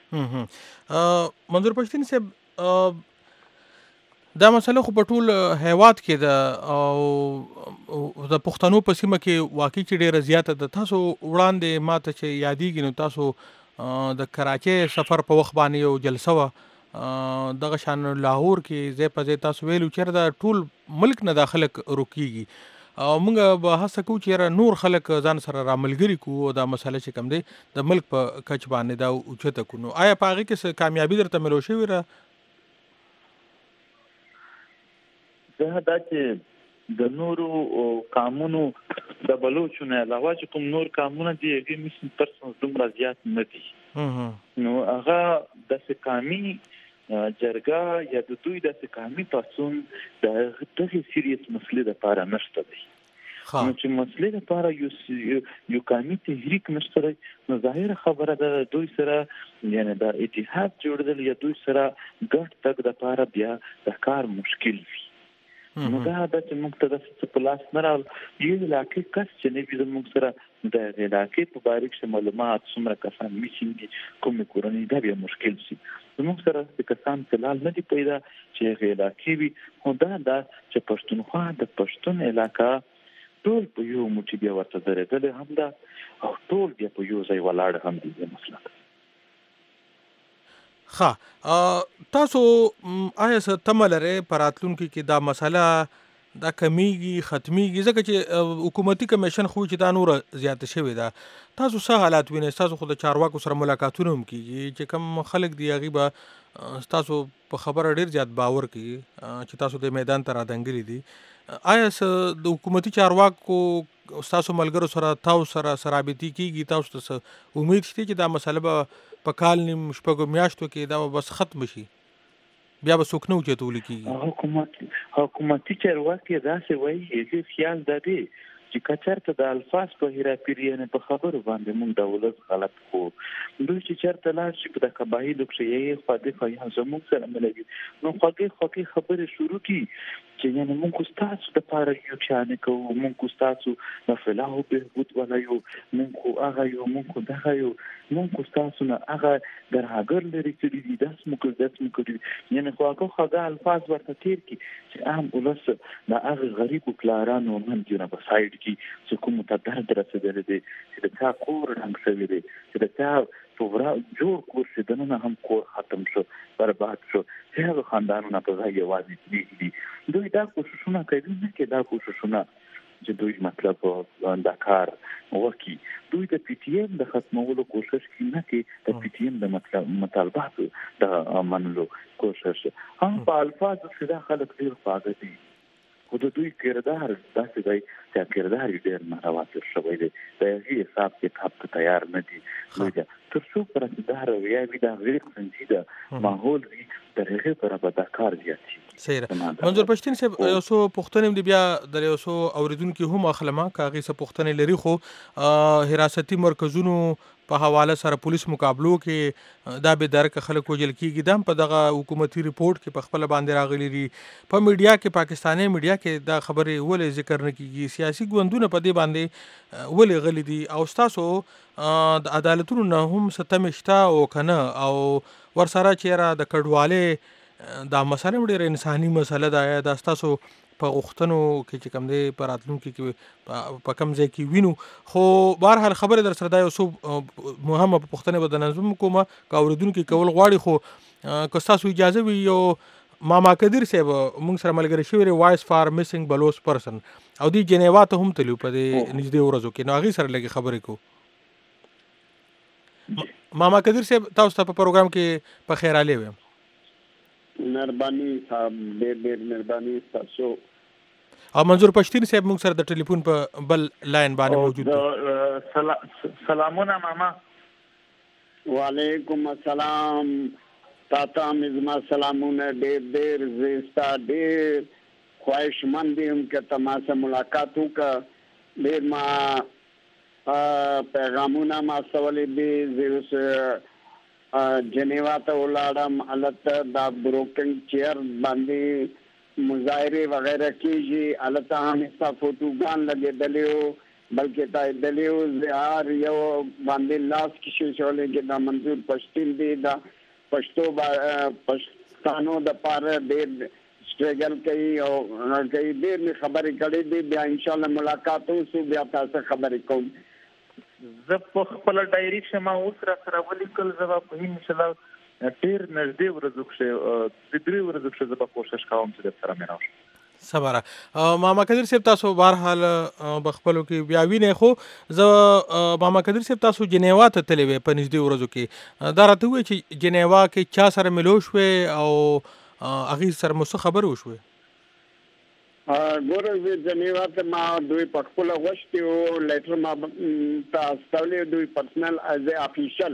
ورکړو منظور پښتون صاحب دا مسله خو په ټول هیواد کې ده او د پښتنو په سیمه کې واقع چې ډېره زیاته ده تاسو وړاندې ما ته چې یادېږي نو تاسو د کراچۍ سفر په وخت باندې یو جلسه وه دغه شان لاهور کې ځای په ځای تاسو ویلو چېرې دا ټول ملک نه دا خلک روکېږي او موږ به هڅه کوو چې یاره نور خلک ځان سره راملګري کړو او دا مسله چې کوم دی د ملک په کچ باندې دا اوچته کړو نو آیا په هغې کې څه کامیابي درته ملو شوې ده دا دا چې د نورو قامونو د بلوچو نه علاوه چې کوم نور قامونه دي هغې مثل پرسنس دومره زیات نه دي نو هغه داسې قامي جرګه یا د دوی داسې قامي پاڅون د دغې سیریس مسلې دپاره نشته دی نو چې مسلې دپاره یو یو قامي تحریک نشته دی نو ظاهره خبره ده دوی سره یعنې د اتحاد جوړېدل یا دوی سره ګډ تګ دپاره بیا د کار مشکل وي نو دا ده چې موږ ته داسې څه په لاس نه راغل یو علاقې کس چې نه وي زموږ سره د هغې علاقې په باره کښې معلومات څومره کسان میسینګ دي کومې کورنۍ دا بیا مشکل شي زموږ سره داسې کسان فلحال نه دي پیدا چې هغې علاقې وي خو دا ده چې پښتونخوا د پښتون علاقه ټول په یو موټي بیا ورته درېدلې هم ده او ټول بیا په یو ځای ولاړ هم دي دې مسله ده ښه تاسو آیا څه تمه لرئ په راتلونکي کې دا مسله دا کمیږي ختميږي ځکه چې حکومتي کمیشن خو چې دا نور زیاته شوې ده. تاسو څه حالات وینئ؟ تاسو خو د چارواکو سره ملاقاتونه هم کیږي چې کوم خلک دی هغه به تاسو په خبره ډیر زیات باور کوي چې تاسو د میدان ته رادنګلي دي. آیا د حکومتي چارواکو تاسو ملګرو سره تاسو سره سرابطي کیږي؟ تاسو ته امید شته چې دا مسله به په کال نیم شپږو میاشتو کې دا بس ختم شي، بیا به څوک نه اوچتول کیږي؟ حکومت حکومتي چارواکي داسې وایي چې خیال ده دی چې کچرته د الفاظ په هیراپیري په خبرو باندې موږ د ولس غلط کو دوی چې چرته لاړ شي په د قبایلو کې یې خواږه خواږه زموږ سره ملګري نو خواږه خواږه خبرې شروع کی چې یعنی موږ تاسو د پاره یو چانه کوو، موږ تاسو د فلاحو بهبود ولایو، موږ هغه یو موږ دغه یو موږ تاسو نه هغه درهاګر لري چې دې داس موږ داس موږ یعنی خواږه خواږه الفاظ ورته تیر کی چې عام ولس د هغه غریب پلارانو من جوړه بسایډ کی چې کوم ته درد رسیدل دي چې د تا کور رنګ شوی دی چې د تا پورا جوړ کور چې دنه هم کور ختم شو برباد شو چې هغه خاندانونه په ځای یوازې دي. دوی دا کوششونه کوي نه کې دا کوششونه چې دوی مطلب دا کار وکي. دوی د پی ټی ایم د ختمولو کوشش کوي نه کې د پی ټی ایم د مطلب مطالباتو د منلو کوشش. هم په الفاظ کې دا خلک ډیر فاده دي خو د دوی کردار داسې دی چې کردار یې ډېر ناروا شوی دی، د هغې حساب کتاب ته تیار نه دي. تر څو پر دا رویه وي دا غیر سنجیده ماحول وي تر هغې پورې به دا کار زیات شي. صحیح ده. منظور پښتین صاحب یو څو پوښتنې دي بیا د یو څو اورېدونکي هم اخلم که هغې څه پوښتنې لري، خو حراستي مرکزونو په حواله سره پولیس مقابلو کې دا به درک خلک وجل کیږي. دا په دغه حکومتي ریپورت کې په خپل باندې راغلي دي. په میډیا کې پاکستاني میډیا کې دا خبرې ولې ذکر نه کیږي؟ سیاسي ګوندونه په دې باندې ولې غلي دي؟ او تاسو د عدالتونو نه هم ستم شته او کنه او ورسره چیرې د کډوالۍ دا مسله ډېره انساني مسله ده، دا تاسو په غوښتنو کې چې کوم دی په راتلونکي کې په کوم ځای کې وینو. خو بهرحال خبره در سره دا یو څو مهمه پوښتنې به د نظم کومه که اورېدونکي کول غواړي، خو که ستاسو اجازه وي یو ماما قدیر صاحب موږ سره ملګری شوی دی، وایس فار میسنګ بلوچ پرسن، او دی جنیوا ته هم تلو په دې نږدې ورځو کې، نو هغې سره لږې خبرې کوو. ماما قدیر صاحب تاسو ته په پروګرام کې په خیر علي ویم. مهرباني صاحب ډېر ډېر مهرباني تاسو. او منظور پښتین صاحب موږ سره د ټلیفون په بل لاین باندې موجود دي. سلامونه ماما. وعلیکم السلام. تاته مزما سلامونه ډېر ډېر زستا ډېر خواهشمند یم که تما سره ملاقات وکړه. ډېر ما پیغامونه ما سوالې دي زه جنیوا ته ولاړم، هلته دا بروکنګ چیر باندې مظاهرې وغیرہ کیږي، هلته هم ستا فوټوګان لګېدلی وو بلکې تا لیدلی وو زهار یو باندې لاس کښېښولی چې دا منظور پښتین دی، دا پښتو پښتانو دپاره ډېر سټرګل کوي او کوي. ډېر مې خبرې کړې دي، بیا انشاءالله ملاقات وشو بیا تاسو خبرې کوم. زه په خپله ډایري کښې ما اوس را سره ولیکل، زه به په انشاءالله ډېر نږدې ورځو کښې د درې ورځو کښې زه به کوشش کوم چې در سره مې راشم. صبره. ماما قدیر صاحب تاسو بهرحال په خپلو کې بیا وینئ، خو زه ماما قدیر صاحب تاسو جنیوا ته تللی وې په نږدې ورځو کې، دا راته ووایئ چې جنیوا کې چا سره ملو شوې او هغې سره مو څه خبرې وشوې؟ ګوره زه جنیوا ته ما دوی په خپله غوښتي وو، لیټر ما ته استولی دوی پرسنل ایز ا افیشل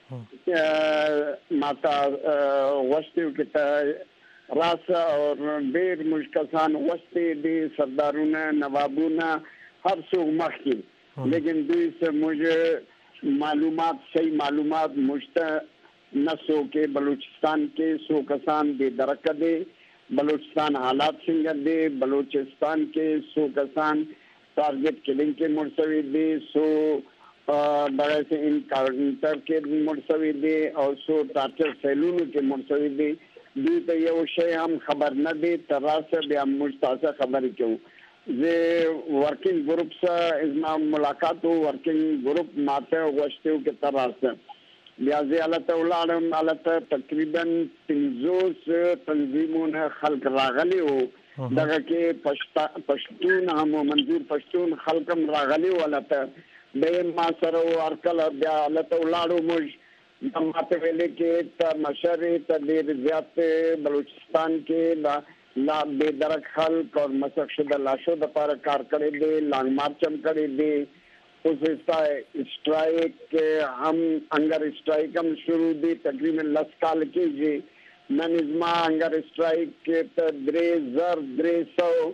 ما ته غوښتي وو چې ته راسه، او ډېر موږ کسان غوښتي دي، سردارونه نوابونه هر څوک مخکې، لیکن دوی سه موږ معلومات صحیح معلومات موږ ته نه څوک بلوچستان کې څو کسان بې درکه دي، بلوچستان حالات څنګه دي، بلوچستان کې څو کسان ټارګټ کلینګ کې مړ شوي دي، څو دغسې انکاونټر کې مړ شوي دي او څو ټارچر سیلونو کې مړ شوي دي. دوی ته یو شی هم خبر نه دی، تر راسه بیا موږ تاسو خبرې کوو. زه ورکینګ ګروپ سره زما ملاقات و، ورکینګ ګروپ ماته غوښتي وو چې تر راسه. بیا زه هلته ولاړم، هلته تقریبا پنځوس تنظیمونه خلک راغلي وو دغه کې پښتون هم منظور پښتون خلکم راغلي ولته د ما سره ورکل بیا لته ولاړو موږ د ماته ویلې کې ته مشرې ته ډېر زیات بلوچستان کې لا لا بے درک خلق اور مسخ شدہ لاشوں د پاره کار کړی دی، لانګ مارچم کړی دی، اوس اسټرایک کې هم انګر اسټرایک هم شروع دی تقریبا لس کال کېږي نن زما انګر اسټرایک کې ته درې زر درې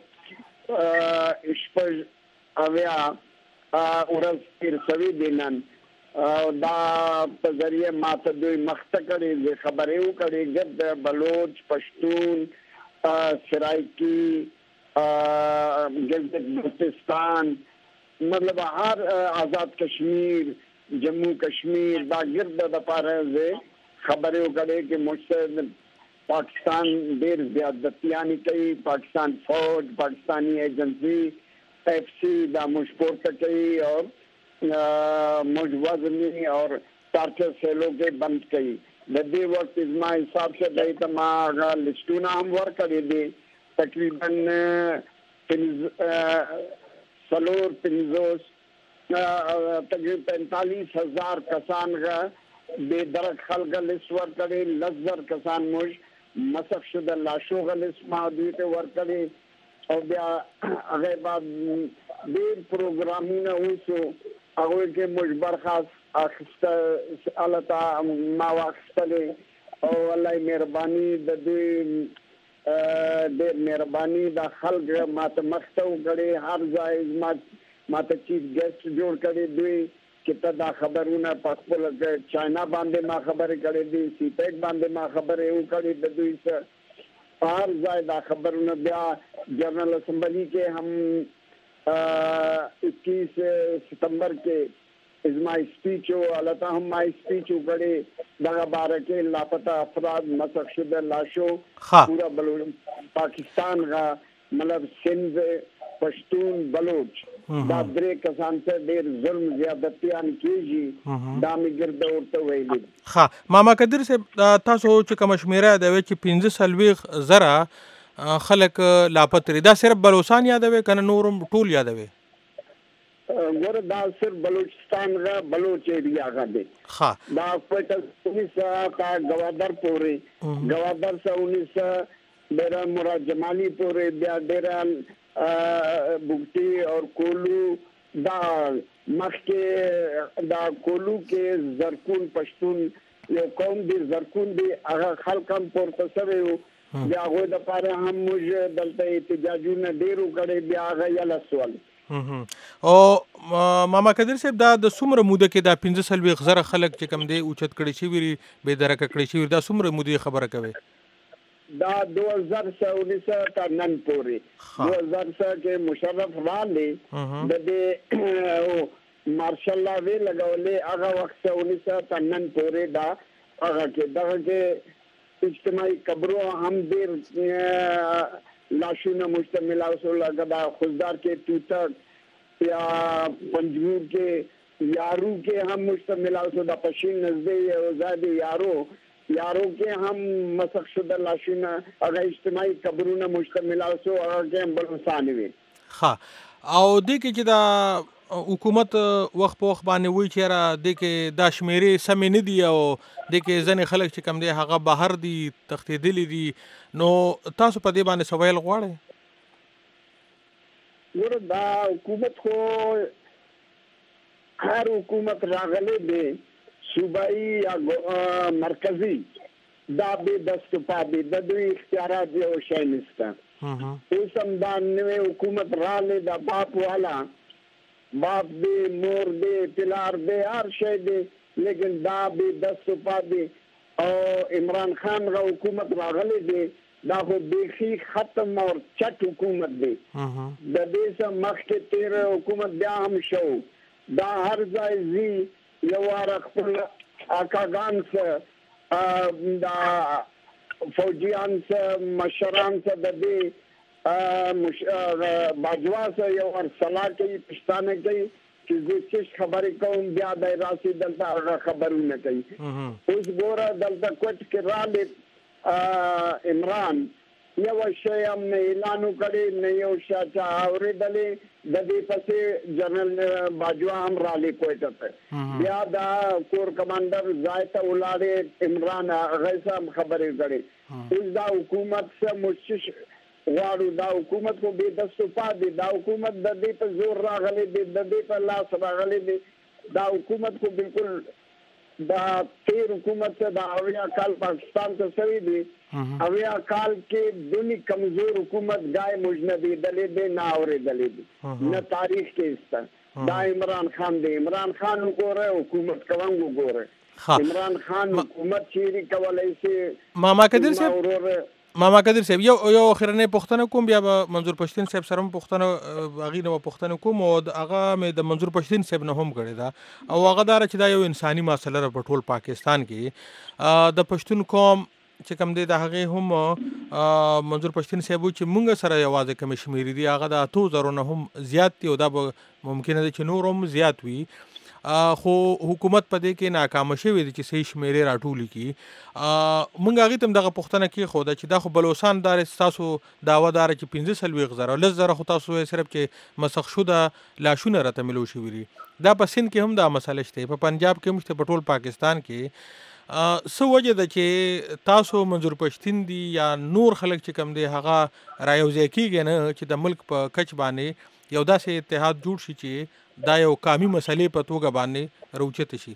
سو شپږ اویا ورځ تیر شوي دي نن او دا په ذریعه ماته دوی مخته کړي دي خبرې وکړي ګرد بلوچ پښتون سرائکی گلگت بلتستان مطلب ہر آزاد کشمیر جموں کشمیر دا گرد دا پارے سے خبریں کرے کہ مجھ سے پاکستان دیر زیادتیانی کئی پاکستان فوج پاکستانی ایجنسی ایف سی دا مشپورت کئی اور مجھ وزنی اور ٹارچر سیلوں کے بند کئی د دې وخت زما حساب سے دای ته ما هغه لسټونه هم ورکړي دي تقریبا سلور پنځوس تقریبا پینتالیس هزار کسان غا بے درک خلق لس ورکړي لزر کسان موږ مسخ شده لاشو غلس ما دوی ته ورکړي او بیا هغه بعد ډېر پروګرامونه اوسو هغه کې موږ برخاست اخسته الله تعالی ما واخستلې او الله مهرباني د دوی د مهرباني د خلق ماته مخته وکړي هر ځای ما ماته چیف ګیسټ جوړ کړي دوی چې ته دا خبرونه په خپل چاینا باندې ما خبرې کړې دي سی پیک باندې ما خبرې وکړي د دوی سره هر ځای دا خبرونه بیا جنرل اسمبلی کې هم اکیس ستمبر کې از مائی سپیچ ہو اللہ تعالی ہم مائی سپیچ ہو گڑے دغا بارکے لاپتہ افراد مسخ شدہ لاشو پورا بلوچ پاکستان کا مطلب سندھ پشتون بلوچ دا درے کسان سے دیر ظلم زیادتیان کیجی دامی گرد اورتا ویلی خا ماما قدر سے تاسو چې کوم شمیره د وچ پنځه سلويخ زرا خلک لاپتری دا صرف بلوچستان یادوي کنه نورم ټول یادوي ور دا صرف بلوچستان کا بلوچ ایریا کا دے دا کوئٹہ انیس کا گوادر پورے گوادر سے انیس ڈیرا مراد جمالی پورے بیا ڈیرا بگٹی اور کولو دا مخ کے دا کولو کے زرکون پشتون یو قوم دی زرکون دی اغا خلقم پورتا سوے ہو بیا غوی دا پارے ہم مجھے دلتا احتجاجون ڈیرو کرے بیا آغا یلا سوال او ماما قدر صاحب دا د څومره موده کې دا پنځه سلويخ زره خلک چې کوم دی اوچت کړي شي ویری به درکه کړي شي دا څومره موده خبره کوي دا دو ہزار انیس تا نن پوری دو ہزار کې مشرف والے د دې مارشل لا وی لګولې هغه وخت انیس تا نن پوری دا هغه کې دغه کې اجتماعي قبرو هم ډیر لاشونه مشتمل اوسو لګدا خوددار کې توتک یا پنجور کې یارو کې هم مشتمل اوسو د پښین نزدې او زادي یارو یارو کې هم مسخ شده لاشونه هغه اجتماعي قبرونه مشتمل اوسو هغه کې بلوچستان وي ها او د کې چې دا حکومت وخت په وخت باندې وی چې را د کې دا شمیرې سمې نه دي او د کې ځنې خلک چې کم دی هغه بهر دي تختیدلی دي نو تاسو په دې باندې سوال غواړئ ور دا حکومت خو هر حکومت راغلی دی صوبائی یا مرکزی دا به دست پا دی د دوی اختیارات یو شی نشته اوس هم دا نوې حکومت راغلی دا باپ والا باپ دی مور دی پلار دی هر شی دی لیکن دا به دست پا دی او عمران خان را حکومت راغلی دی دا خو بیخي ختم اور چټ حکومت دی د دې سم مخکې تیر حکومت بیا هم شو دا هر ځای زی یو وار خپل اکاګان سره دا فوجیان سره مشران سره د دې باجوا سره یو ور صلاح کوي پښتانه کوي چې زه څه خبرې کوم بیا د راسي دلته هغه خبرونه کوي اوس ګوره دلته کوټ کې را لې عمران یو شی هم نه اعلان وکړي نه یو شاته اورېدلې د دې پسې جنرال باجوا هم را لیکوټ ته بیا دا کور کمانډر زایته ولاړې عمران غیسا خبرې کړي اوس دا حکومت سره مشش غواړو دا حکومت کو به د صفا دي دا حکومت د دې په زور راغلي دي د دې په لاس راغلي دي دا حکومت کو بالکل دا تیر حکومت سے دا اویا کال پاکستان ته سوي دي اویا کال کې دونی کمزور حکومت گائے مجنبی دلی دے نہ اورے دلی دے نہ تاریخ کے اس طرح دا عمران خان دے عمران خان کو رہے حکومت کوانگو کو رہے عمران خان حکومت چیری کولای سي ماما قدر صاحب ماما قدر صاحب یو یو اخرنه پښتنه کوم بیا به منظور پښتين صاحب سره پښتنه اغي نو پښتنه کوم او هغه مې د منظور پښتين صاحب نه هم کړی دا او هغه دار چې دا یو انساني مسله په ټول پاکستان کې د پښتون قوم چې کوم دی د هغه هم منظور پښتين صاحب چې مونږ سره یوازې کوم شمیرې دی هغه د اتو زرو نه هم زیات دی او دا ممکن دی چې نور هم زیات وي خو حکومت په دې کې ناکام شوی دی چې صحیح شمیرې راټول کړي مونږ هغه تم دغه پښتنه کې خو دا چې دا خو بلوچستان دار تاسو داوا دار چې پنځه سلوي غزر لږ زره خو تاسو صرف چې مسخ شو دا لاشونه راته ملو شوی دی دا په سند کې هم دا مسله شته په پنجاب کې مشته په ټول پاکستان کې سو وجه ده چې تاسو منظور پښتين دي یا نور خلک چې کم دي هغه رايوځي کېږي نه چې د ملک په کچ باندې یو داسې اتحاد جوړ شي چې دا یو قومي مسلې په توګه باندې روچت شي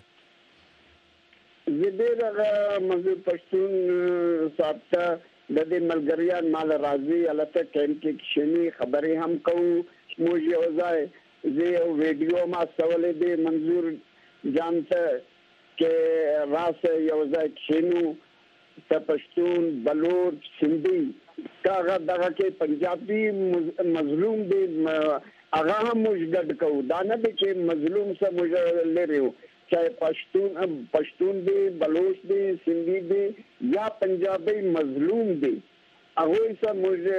زه دې منظور پښتون صاحب ته د دې ملګریان مال راځي البته کېم کې شنی خبرې هم کوو موږ یو ځای زه یو ویډیو ما سوالې دې منظور جانته کې راس یو ځای شنو ته پښتون بلوچ سندھی کاغه دغه کې پنجابي مظلوم دي هغه هم موږ ګډ کوو دا نه دي چې مظلوم سره موږ لري چاہے پښتون پښتون دي بلوچ دي سندھی دي یا پنجابي مظلوم دي هغه سره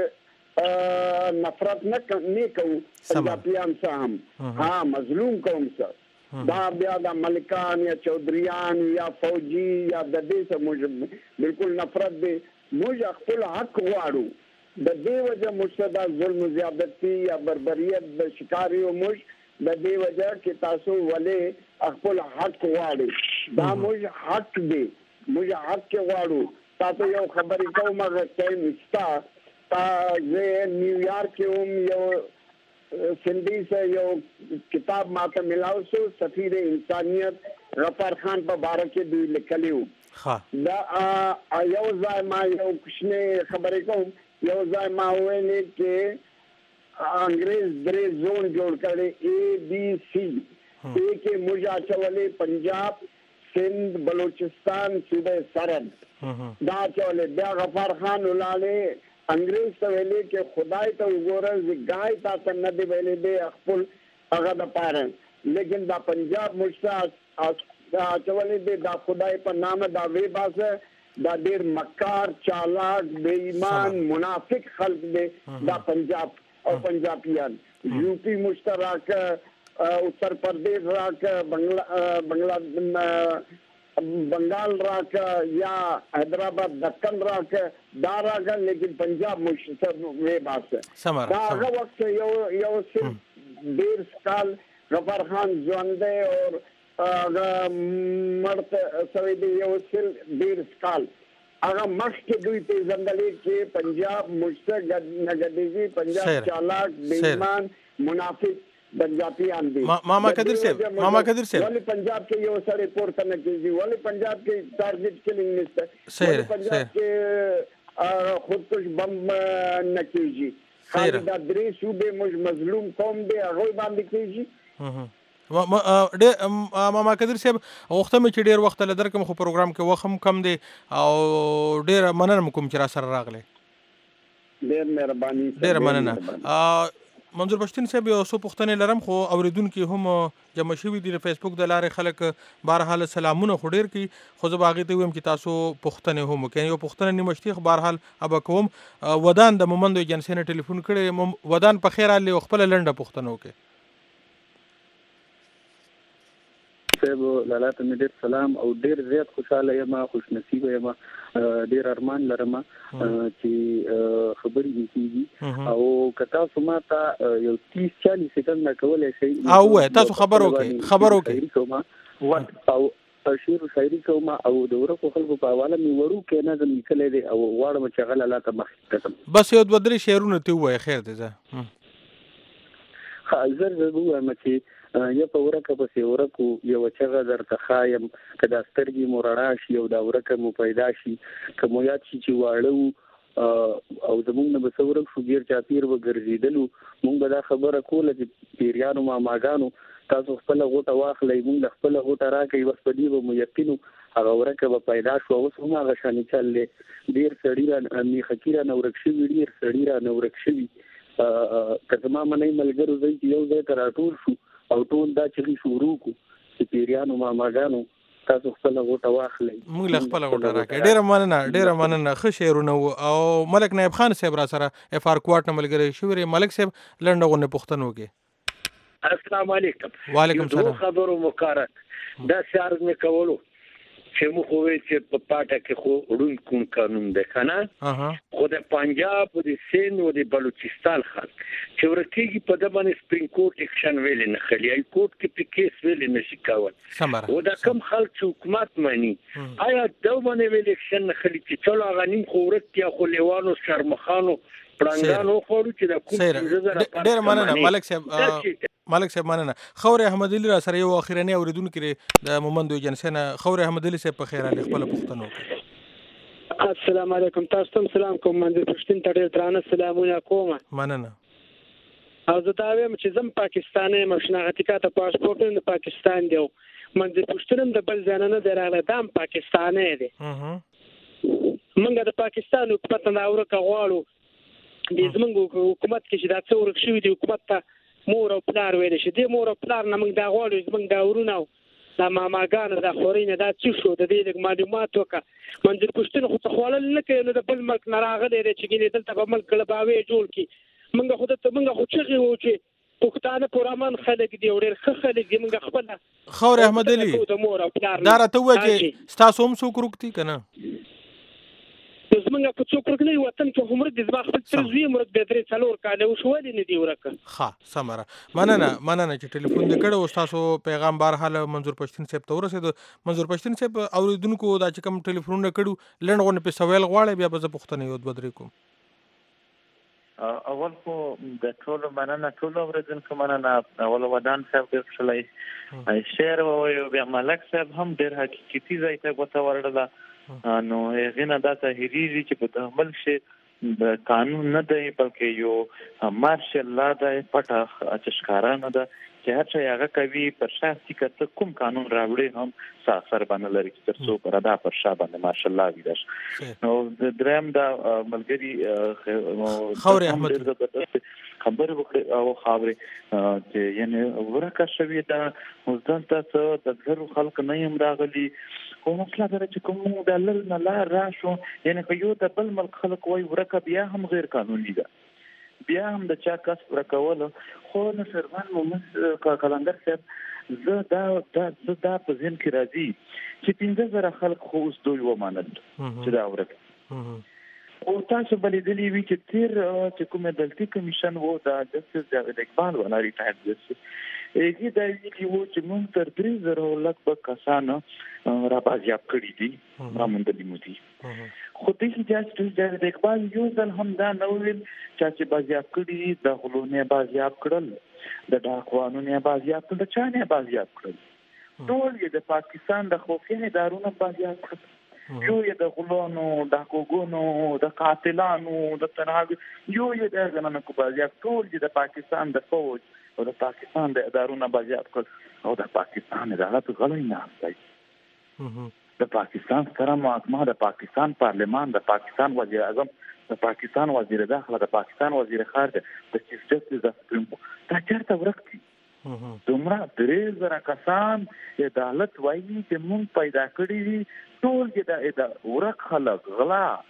موږ نفرت نه کوو پنجابیان سره هم ها مظلوم قوم سره دا بیا د ملکان یا چودریان یا فوجي یا د دې سره موږ بالکل نفرت دي موږ خپل حق غواړو د دې وجه مشتدا ظلم زیادتی یا بربریت د شکاري او مش د دې وجه کې تاسو ولې خپل حق غواړي دا موږ حق دی موږ حق غواړو تاسو یو خبرې کوم هغه ټایم استا تا زه نیویارک کې هم یو سندھی سے یو کتاب ماته ملاو سو سفیر انسانیت غفار خان په باره کې دوی لیکلیو دا یو ځای ما یو کښنه خبرې کوم یو ځای ما ویلې چې انګريز درې زون جوړ کړي اے بی سی اے کې موږ اچولې پنجاب سندھ بلوچستان صوبه سرحد دا چولې بیا غفار خان ولاله انګريز ته ویلې چې خدای ته وګوره زګای تاسو نه دی ویلې دی خپل هغه د پاره لیکن دا پنجاب مشتا دا چولې دی دا خدای په نام دا وی باسه دا ډیر مکار چالاک بے ایمان منافق خلق دی دا پنجاب او پنجابیان یو پی مشترک اتر پردیش راک بنگلا بنگلا بنگال راک یا حیدرآباد دکن راک دا راک لیکن پنجاب مشترک وی باسه دا هغه وخت یو یو صرف ډیر سال غفار خان ژوندی اور مرد سوی دی یو سل ډیر سال هغه مخکې دوی پیژندلې چې پنجاب مشترک نګدېږي پنجاب چالاک بے ایمان منافق پنجابیان دي ماما قدر صاحب ماما قدر صاحب ولی پنجاب کې یو سره پورته نه کېږي ولی پنجاب کې ټارګټ کلینګ نشته صحیح پنجاب کې خودکش بم نه کېږي خالي دا درې صوبې موږ مظلوم قوم دی هغه باندې کېږي ماما قدر صاحب وخت مې چې ډیر وخت لدر کوم خو پروګرام کې وخم کم دی او ډیر مننه کوم چې را سره راغله ډیر مهرباني ډیر مننه منظور پښتين صاحب یو څو پوښتنې لرم خو اوریدونکو هم جمع شوي دي فیسبوک د لارې خلک بهرحال سلامونه خو ډیر کی خو زه باغې ته ویم چې تاسو پوښتنې هم کوي یو پوښتنه نیمشتي بهرحال ابا کوم ودان د مومندو ایجنسی نه ټلیفون کړي ودان په خیر علي خپل لنډه پوښتنه وکړي صاحب لالا ته مې ډېر سلام او ډېر زیات خوشاله یم خوش نصیب یم ډېر ارمان لرم چې خبرې دې کېږي او که تاسو ما ته یو تیس چالیس سکنډه کولی شئ او وایه تاسو خبر وکړئ خبر وکړئ او شعر و شاعري کوم او د ورکو خلکو په حواله مې وړوکی نظم لیکلی دی او غواړم چې هغه لالا ته مخکې کړم بس یو دوه درې شعرونه ته ووایه خیر دی زه زر زر ووایم چې یا په ورکه پسې ورکو یوه چغه درته ښایم که دا سترګې مو رڼا شي او دا ورکه مو پیدا شي که مو یاد شي چې واړه وو او زمونږ نه به څه ورک شو ګیر چاپیر به ګرځېدلو مونږ به دا خبره کوله چې پیریانو ماماګانو تاسو خپله غوټه واخلئ مونږ له خپله غوټه راکئ بس په دې به مو یقین هغه ورکه به پیدا شو اوس هم هغه شانې چل دی ډېر سړي را میخکي رانه ورک شوي ډېر سړي رانه ورک شوي که زما منۍ ملګرو ځئ چې یو ځای ته راټول شو او ټول دا چغې شروع کړو چې پیریانو ماماګانو تاسو خپله غوټه واخلئ موږ له خپله غوټه راکړئ ډېره مننه ډېره مننه ښه شعرونه وو او ملک نایب خان صاحب را سره اف آر کوارټ نه ملګری شوي ملک صاحب لنډه غونډې پوښتنه وکړي السلام علیکم وعلیکم سلام یو خبرو مکارک دا شعر مې کولو چې موږ خو وایو چې په پاټه کې خو ړوند کوم قانون دی که نه خو د پنجاب او د سند او د بلوچستان خلک چې ورکېږي په ده باندې سپرین کورټ اکشن ویلې نه خلي هاي کورټ کې پې کیس ویلې نه شي کولی او دا کم خلک چې حکومت مني آیا دو باندې ویل اکشن نه خلي چې چلو هغه نیم خو ورک یا خو لیوانو سرمخانو پړنګانو خوړو چې د کوم ډېره مننه ملک صاحب ملک صاحب مننه خور احمد علي را سره یو اخرنی اوریدونکو کې د مومندو ایجنسی نه خور احمد علي صاحب په خیر علي خپل پوښتنه وکړه السلام علیکم تاسو ته سلام کوم منځ پښتون ته ډېر درانه سلامونه کوم مننه او زه دا وایم چې زم پاکستاني مشناغتي کاته پاسپورت د پاکستان دی منځ پښتون د بل ځای نه دراغله دام پاکستاني دی منګه د پاکستان حکومت نه اورکه غواړو د زمونږ حکومت کې چې دا څه ورک شوي دي حکومت ته مور او پلار ویل شي د مور او پلار نه موږ دا غواړو زمونږ دا ورونه دا ماماګانو دا خورینه دا څه شو د دې لږ معلومات وکړه منځ پښتون خو ته خوړل نه کوي نو د بل ملک نه راغلی دی چې ګینې دلته به ملک ګلباوې جوړ کړي موږ خو دلته موږ خو چغې وو چې پښتانه پرامن خلک دي او ډېر ښه خلک دي موږ خپله خور احمد علي دا راته ووایه چې ستاسو هم څوک روک دي که نه زمونږ په څوک ورک نه وي وطن کې خو مرک دي زما خپل تر زوی مرک دی درې څلور کاله اوس ولې نه دي ورکه ښه سمه ده مننه مننه چې ټلیفون دې کړی او ستاسو پیغام بهرحال منظور پښتون صاحب ته ورسېدو منظور پښتون صاحب اورېدونکو دا چې کوم ټلیفونونه کړو لنډ غونډې پې سویل غواړئ بیا به زه پوښتنې یو دوه درې کوم اول خو د ټولو مننه ټولو اورېدونکو مننه اول ودان صاحب ډېر خوشحاله شعر ووایو بیا ملک صاحب هم ډېر حقیقتي ځای ته ګوته ورړله نو هغې نه دا ظاهرېږي چې په دغه ملک د قانون نه دی بلکې یو مارشل لا دی پټه چې ښکاره نه ده چې هر شی هغه کوي پر شا چې که ته کوم قانون راوړې هم څه اثر به نه لري تر څو پر ادا پر شا باندې مارشل لا ویده شي نو درېیم دا ملګري خورې احمد خبرې وکړې او خاورې چې یعنې ورکه شوې ده اوس دلته څه د زرو خلک نه یم راغلي خو مسله دا ده چې کوم موږ د لل نه لار راشو یعنې که یو د بل ملک خلک وایي ورکه بیا هم غیر قانوني ده بیا هم د چا کس ورکولو خو نصرمن محمد قلندر صاحب زه دا زه دا په ذهن کې راځي چې پنځه زره خلک خو اوس دوی ومنل چې دا ورکه او تاسو به لیدلي وي چې تېر چې کوم عدالتي کمیشن و د جسټس جاوید اقبال والا ریټایر جسټس هغې دا ویلي وو چې موږ تر درې زره لږ به کسان را بازیاب کړي دي را موندلي مو دي خو دغه جسټس جاوید اقبال یو ځل هم دا نه ویل چا چې بازیاب کړي د غلو نه بازیاب کړل د ډاکوانو نه بازیاب کړل د چا نه بازیاب کړل ټول یې د پاکستان د خفیه ادارو نه بازیاب کړل یو یې د غلانو ډاکوګانو د قاتلانو د تنهاګ یو یې د زنانو بازیاب ټول یې د پاکستان د فوج او د پاکستان د ادارو نه بازیاب کړل او د پاکستان عدالت غلی ناست دی د پاکستان ستره محکمه د پاکستان پارلمان د پاکستان وزیر اعظم د پاکستان وزیر داخله د پاکستان وزیر خارجه د چیف جسټس د سپریم کورټ دا چېرته ورک دي دومره درې زره کسان عدالت وایي چې مونږ پیدا کړي دي ټول یې د ورک خلک غلا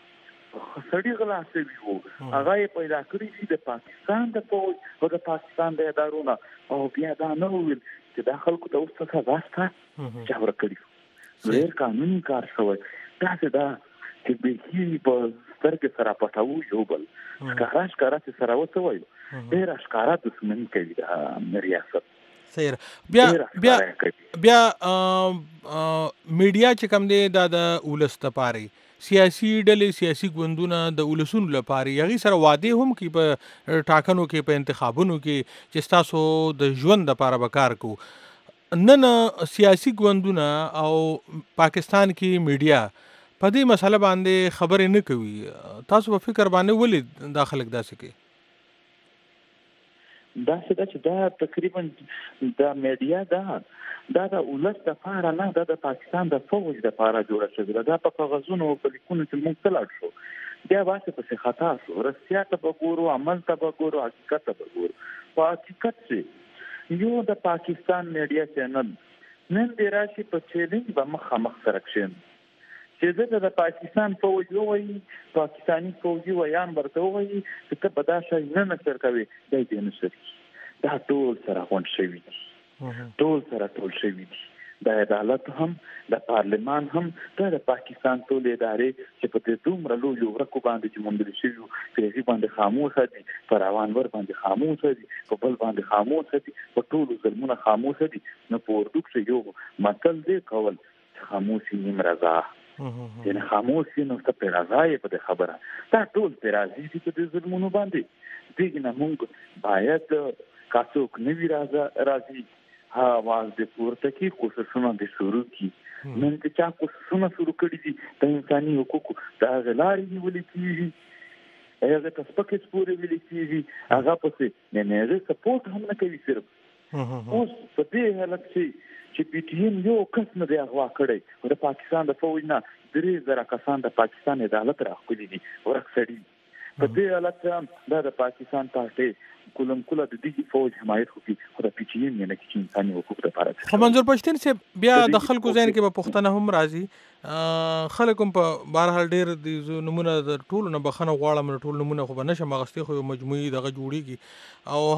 سړي غلا شوي وو هغه یې پیدا کړی چې د پاکستان د فوج او د پاکستان د ادارونو او بیا دا نه ویل چې دا خلکو ته اوس څه غاسته چې ورکړي ډېر قانوني کار شوی داسې دا چې به په سترګې سره پټاو یو بل ښکارا ښکارا چې سره وڅ وایو ډېر ښکارا دښمني کوي د ریاست سیر بیا بیا بیا میډیا چې کوم دی دا د ولس لپاره سیاسي ډلې سیاسي ګوندونه د ولسونو لپاره یغي سره وعده هم کوي په ټاکنو کې په انتخابونو کې چې تاسو د ژوند لپاره وکړ کو نن سیاسي ګوندونه او پاکستان کې میډیا په دې مسله باندې خبرې نه کوي تاسو په فکر باندې ولې داخلك داسې کوي دا څه چې دا تقریبا د میډیا دا دا د ولس لپاره نه دا د پاکستان د فوج لپاره جوړه شوې ده دا په کاغذونو او په لیکونو کې موږ تلاړ شو بیا واسه په خطا شو رسیا ته وګورو عمل ته وګورو حقیقت ته وګورو په حقیقت چې یو د پاکستان میډیا چینل نن د راشي په چیلنج به مخامخ سره کښین چې د پاکستان فوج وایي پاکستانی فوجي ویان ورته وایي چې ته په دا شی نه نشر کوي دا دې نشر دا ټول سره غونډ شوي دي ټول سره ټول شوي دي د عدالت هم د پارلمان هم د پاکستان ټول ادارې چې په دې دومره لوی ورکو باندې چې مونږ شوي په دې باندې خاموشه دي پر روان ور باندې خاموشه دي په بل باندې خاموشه دي په ټول ظلمونه خاموشه دي نو په اردو کې یو متل دی کول خاموشي نیم رضا یعنی خاموشي نو ته په رضا یې په خبره دا ټول په راضي دي په دې ظلمونو باندې دغه موږ باید کاڅوک نوی راځه راځي ها واز د پورته کې کوششونه د شروع کی نن چې چا کوششونه شروع کړي دي د انساني حقوقو دا غلاري نیول کیږي هغه تاسو پکې سپورې ویل کیږي هغه پسې نه نه سپورټ هم نه کوي صرف اوس په دې حالت کې چې پی ټی ایم یو کس نه دی اغوا کړی او د پاکستان د فوج نه درې زره کسان د پاکستان عدالت راخلي دي ورکړي په دې حالت کې دا د پاکستان پارټي کولم کوله د دې فوج حمایت کوي خو د پی ټی ایم نه کې انساني حقوق لپاره خو منظور پښتين چې بیا د خلکو ځین کې په پښتنه هم راځي خلکو په بهرحال ډېر د نمونه د ټولو نه بخنه غواړم ټول نمونه خو بنشه مغستي خو مجموعي دغه جوړیږي او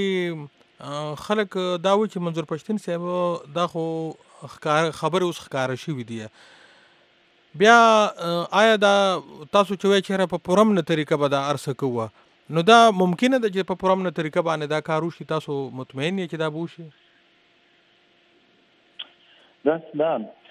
هغه خلک دا و چې منظور پښتين صاحب دا خو خبر اوس ښکار شي وي دی بیا آیا دا تاسو چې وای چې په پرم نه طریقه به دا ارسه کوه نو دا ممکنه ده چې په پرم نه طریقه باندې دا کار وشي تاسو مطمئن یې چې دا بوشي دا دا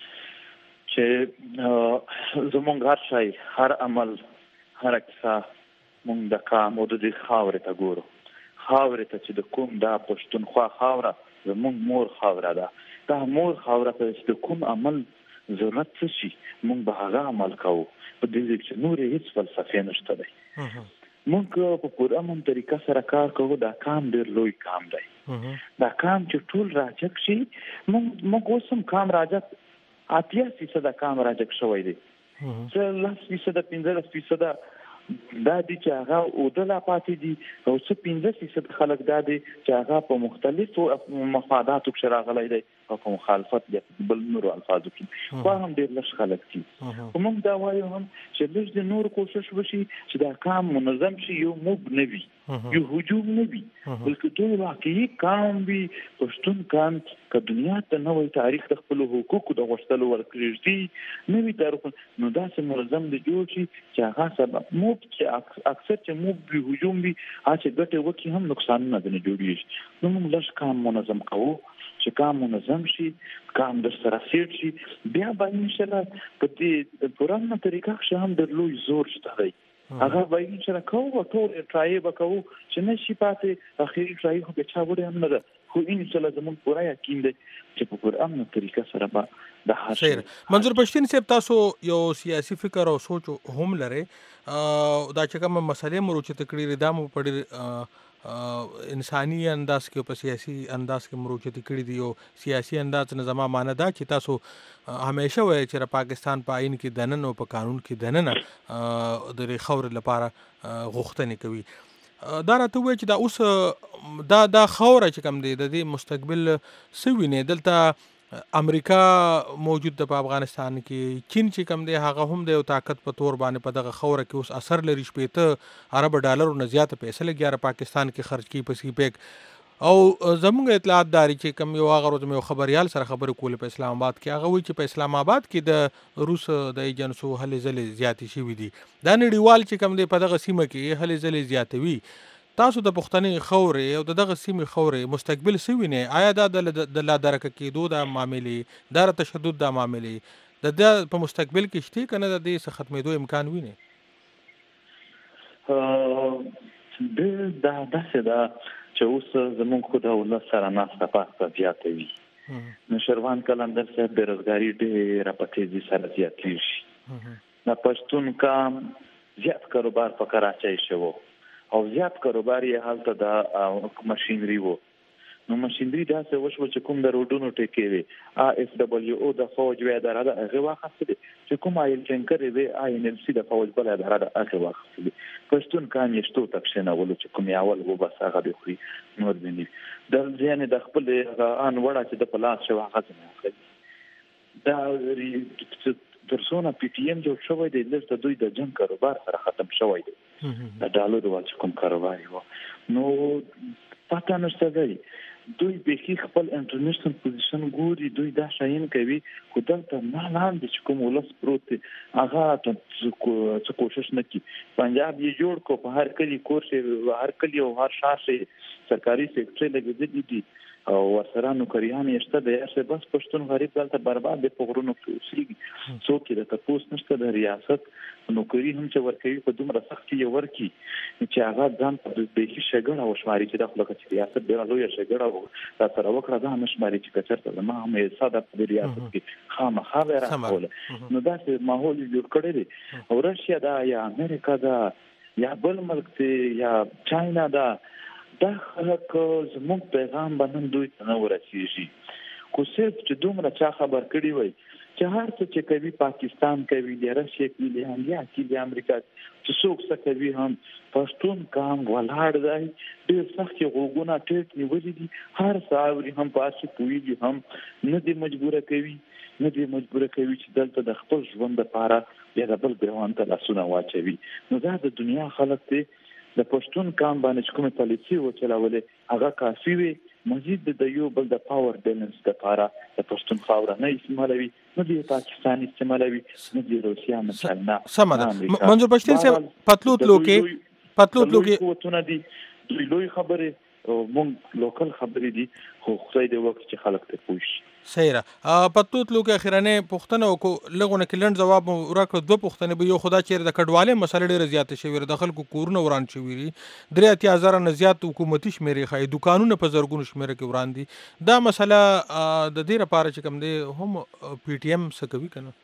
چې زمونږ هر شی هر عمل هر کیسه مونږ د قام او د خاورې ته ګورو خاورې ته چې د کوم دا پښتونخوا خاوره زمونږ مور خاوره ده دا مور خاوره ته چې د کوم عمل ضرورت څه شي مونږ به هغه عمل کوو په دې کې نور هیڅ فلسفه نشته دی مونږ په پوره مون طریقه سره کار کوو دا کام ډیر لوی کام دی دا کام چې ټول راجک شي مونږ موږ اوسم کام راجک اتیا فیصد کام راجک شوی دی چې لس فیصد پنځه فیصد دا دي چې هغه او د لا پاتې دي او څه پنځه فیصد خلک دا دي چې هغه په مختلفو مفاداتو کې راغلي دي او په مخالفت دي بل نور الفاظو کې خو هم ډېر لږ خلک دي کوم دا وایو هم چې لږ د نور کوشش وشي چې دا کام منظم شي یو موب نه وي یو هجوم نه وي بلکې ټول واقعي کام وي پښتون کام که دنیا ته نوې تاریخ د خپل حقوقو د غوښتلو ورکړي نوې تاریخ نو دا چې منظم دي جوړ شي چې هغه سبب موب چې اکثر چې موب وي هجوم وي چې ګټه وکي هم نقصان نه دی جوړیږي نو موږ لږ کام منظم کوو چې کام منظم شي کام در سره سیټ شي بیا به ان شاء الله په دې پرانه طریقه چې هم د لوی زور شته هغه به ان شاء الله کوو ټول ټرای به کوو چې نشي پاتې اخیری ټرای خو به چا وړي هم نه ده خو ان شاء الله زموږ پوره یقین دی چې په پرانه طریقه سره به د خیر منظور پښتين صاحب تاسو یو سیاسي فکر او سوچ هم لري دا چې کوم مسلې مرو چې تکړی ردامو پړي انساني انداز کې په سیاسي انداز کې مروچتي کړی دی او سیاسي انداز نه زما معنی دا چې تاسو همیشه وایي چې پاکستان په آئین کې دنن او په قانون کې دنن د خور لپاره غوښتنې کوي دا راته وایي چې دا اوس دا دا خوره چې کوم دی د دې مستقبل سوي نه دلته امریکا موجود ده په افغانستان کې، چین چې کوم دی هغه هم د یو طاقت په تور باندې په دغه خوره کې اوس اثر لري، شپېته ارب ډالرو نه زیاته پیسې لګي پاکستان کې خرج کړي په سی پیک. او زموږ اطلاعات داري چې کوم یو هغه ورځ مې یو خبريال سره خبرې کولې په اسلام آباد کې، هغه وایي چې په اسلام آباد کې د روس د ایجنسو هلې ځلې زیاتې شوي دي. دا نړیوال چې کوم دی په دغه سیمه کې هلې ځلې زیاتوي. تاسو د پښتنې خورې او دغه سیمې خورې مستقبل څه وینئ؟ آیا دا د لا درکه کېدو د معاملې، دا د تشدد د معاملې د ده په مستقبل کې شته که نه د دې څخه ختمېدو امکان وینئ؟ دا داسې ده چې اوس زموږ خو د ولس سره ناسته پاسته زیاته وي. نوشیروان قلندر صاحب بېروزګاري ډېره په تیزي سره زیاتېږي. د پښتون کام زیات کاروبار په کراچۍ شوی او زیات کاروبار یې هلته د ماشینري و. نو ماشینري داسې وشوه چې کوم د روډونو ټیکې وې ا ایس ډبلیو او د فوج وې اداره ده هغې واخیستلې، چې کوم آیل ټینکرې وې آی ان ال سي د فوج بله اداره ده هغې واخیستلې. پښتون کام یې شتو ته کښېنولو چې کوم یې اول و بس هغه دې خوري نور دې نه وي. د یعنې د خپلې هغه ان وړه چې د په لاس شوه هغه ځینې اخلي. دا تر څو نه پی ټي ایم جوړ شوی دی لږ د دوی د جنګ کاروبار سره ختم شوی دی. د ډالرو چې کوم کاروبار یې و نو پته نشته دی. دوی بیخي خپل انټرنیشنل پوزیشن ګوري، دوی دا شاین کوي، خو دلته نه لاندې چې کوم ولس پروت دی هغه څه کوشش نه کوي. پنجاب یې جوړ کړو، په هر کلي کور شي، هر کلي او هر ښار شي سرکاري سیکټرۍ لګېدلي دي او ورسره نوکریان یې شته دی. هسې بس پښتون غریب دلته برباد دی په غرونو کې اوسېږي. څوک یې د تپوس نشته. د ریاست نوکري هم چې ورکوي په دومره سختي یې ورکړي چې هغه ځان ته بیخي ښېګړه وشماري چې دا خو لکه چې ریاست ډېره لویه ښېګړه را سره وکړه دا نه شماري چې که چېرته زما هم حصه ده په دې ریاست کې خامخا به یې راکوله. نو داسې ماحول یې جوړ کړی دی. او رشیا ده یا امریکا ده یا بل ملک دی یا چاینا ده، دا خلک زموږ پیغام به نن دوی ته نه ورسېږي. خو صرف چې دومره چا خبر کړي وای چې هر څه چې کوي پاکستان کوي، د رشیا کوي، د امریکا کوي، د امریکا چې څوک څه کوي هم پښتون کام ولاړ دی. ډېر سخت یې غوږونه ټیټ نیولي دي، هر څه اوري هم په هر څه پوهېږي هم نه دې مجبوره کوي نه دې مجبوره کوي چې دلته د خپل ژوند دپاره یا د بل ګریوان ته لاسونه واچوي. نو دا د دنیا خلک دی. د پښتون کام باندې چې کومې پالیسي وچلولې هغه کافي وي. مزید د یو بل د پاور بیلنس دپاره د پښتون خاوره نه استعمالوي، نه د پاکستان استعمالوي، نه د روسیا نه چاینا. سمه ده. منظور پښتین صاحب پتلو تلو کې پتلو تلو کې قوتونه دي، دوی لوی خبرې مونږ لوکل خبرې دي، خو خدای دې وکړي چې خلک ته پوه شي. صحیح ده. پتلو تلو کې اخرنۍ پوښتنه وکړو، لږونه کې لنډ ځواب مو راکړو. دوه پوښتنې به یو خو دا چېرې د کډوالۍ مسله ډېره زیاته شوې ده، د خلکو کورونه وران شوي دي، درې اتیا زره نه زیات حکومتي شمېرې ښایي، دوکانونه په زرګونو شمېره کې وران دي. دا مسله د دې لپاره چې کوم دی هم پی ټي ایم څه کوي که نه؟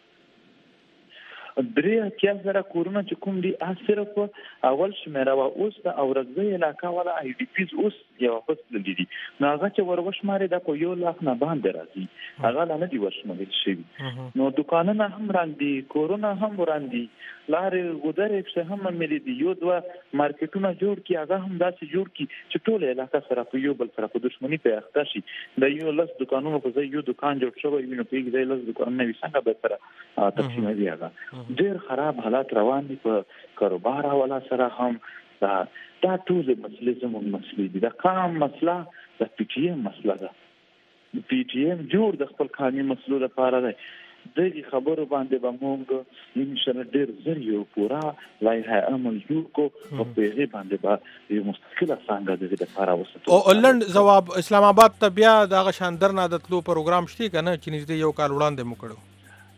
درې اتیا زره کورونه چې کوم دي صرف اول شمېره وه. اوس د اورګزۍ علاقه والا آی ډي پیز اوس یوه فصلي دي، نو هغه چې ور وشمارې دا په یو لاک نه باندې راځي، هغه لا نه دي ورشمارل شوي. نو دوکانونه هم وران دي، کورونه هم وران دي، لارې ګودرې پسې هم ملي دي. یو دوه مارکیټونه جوړ کړي، هغه هم داسې جوړ کړي چې ټوله علاقه سره په یو بل سره په دښمني پې اخته شي. د یو لس دوکانونو په ځای یو دوکان جوړ شوی وي، نو په یو ځای لس دوکانونه وي، څنګه به سره تقسیموي؟ هغه ډېر خراب حالات روان دي په کاروبار حواله سره هم. دا دا ټولې مسلې زموږ مسلې دي. د قام مسله د پی ټي ایم مسله ده. د پی ټي ایم جوړ د خپل قامي مسلو لپاره دی. دغې خبرو باندې به موږ انشاءالله ډېر زر یو پوره لایحه عمل جوړ کړو او په هغې باندې به یو مستقله څانګه د دې لپاره وساتو. او لنډ ځواب، اسلام آباد ته بیا د هغه شان درنه د تلو پروګرام شته که نه چې نږدې یو کال وړاندې مو کړو؟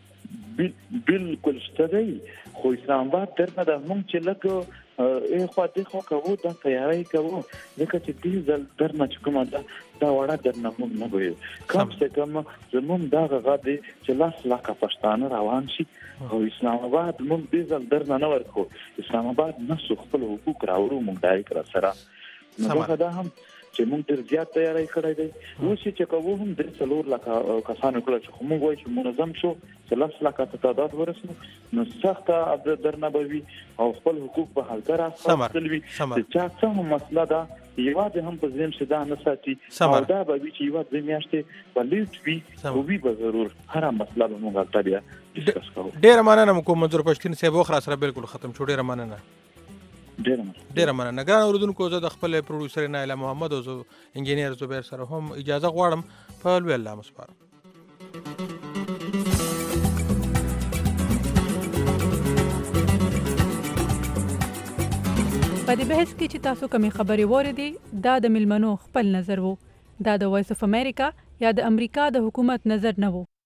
بالکل شته دی، خو اسلام آباد درنه ده. موږ چې لږ ایخوا دیخوا کوو، دا تیاری کوو، ځکه چې دې ځل درنه چې کومه ده دا وړه درنه موږ نه ویل. کم سے کم زموږ دغه غږ دی چې لس لکه پښتانه روان شي، او اسلام آباد موږ دې ځل درنه نه ورکړو. اسلام آباد نسو خپل حقوق راوړو موږ ډایرکټ را سره. نو دغه دا هم چې موږ ډېر زیات تیاری کړی دی. اوس چې کوو هم درې څلور لکه کسانو کړی چې خو موږ وایو چې منظم شو چې لس لکه ته تعداد ورسو، نو سخته درنه به وي او خپل حقوق به هلته راخیستل وي. چې چا څه هم مسله ده یوازې هم په ذهن کې دا نه ساتي او دا به وی چې یوازې د میاشتې په لیست وی او وی به ضرور هر مسله به موږ ته بیا ډیسکس کوو. ډیر مننه کوم منظور پښتين صاحب خو سره بالکل ختم شو. ډیر مننه ډیر مننه ډیر مننه ګران اوردونکو. زه د خپل پروډوسر نایله محمد او انجینیر زبیر سره هم اجازه غواړم. په لوی الله مسپارم. په دې بحث کې چې تاسو کومې خبرې واورېدې دا د ملمنو خپل نظر وو. دا د وایس اف امریکا یا د امریکا د حکومت نظر نه وو.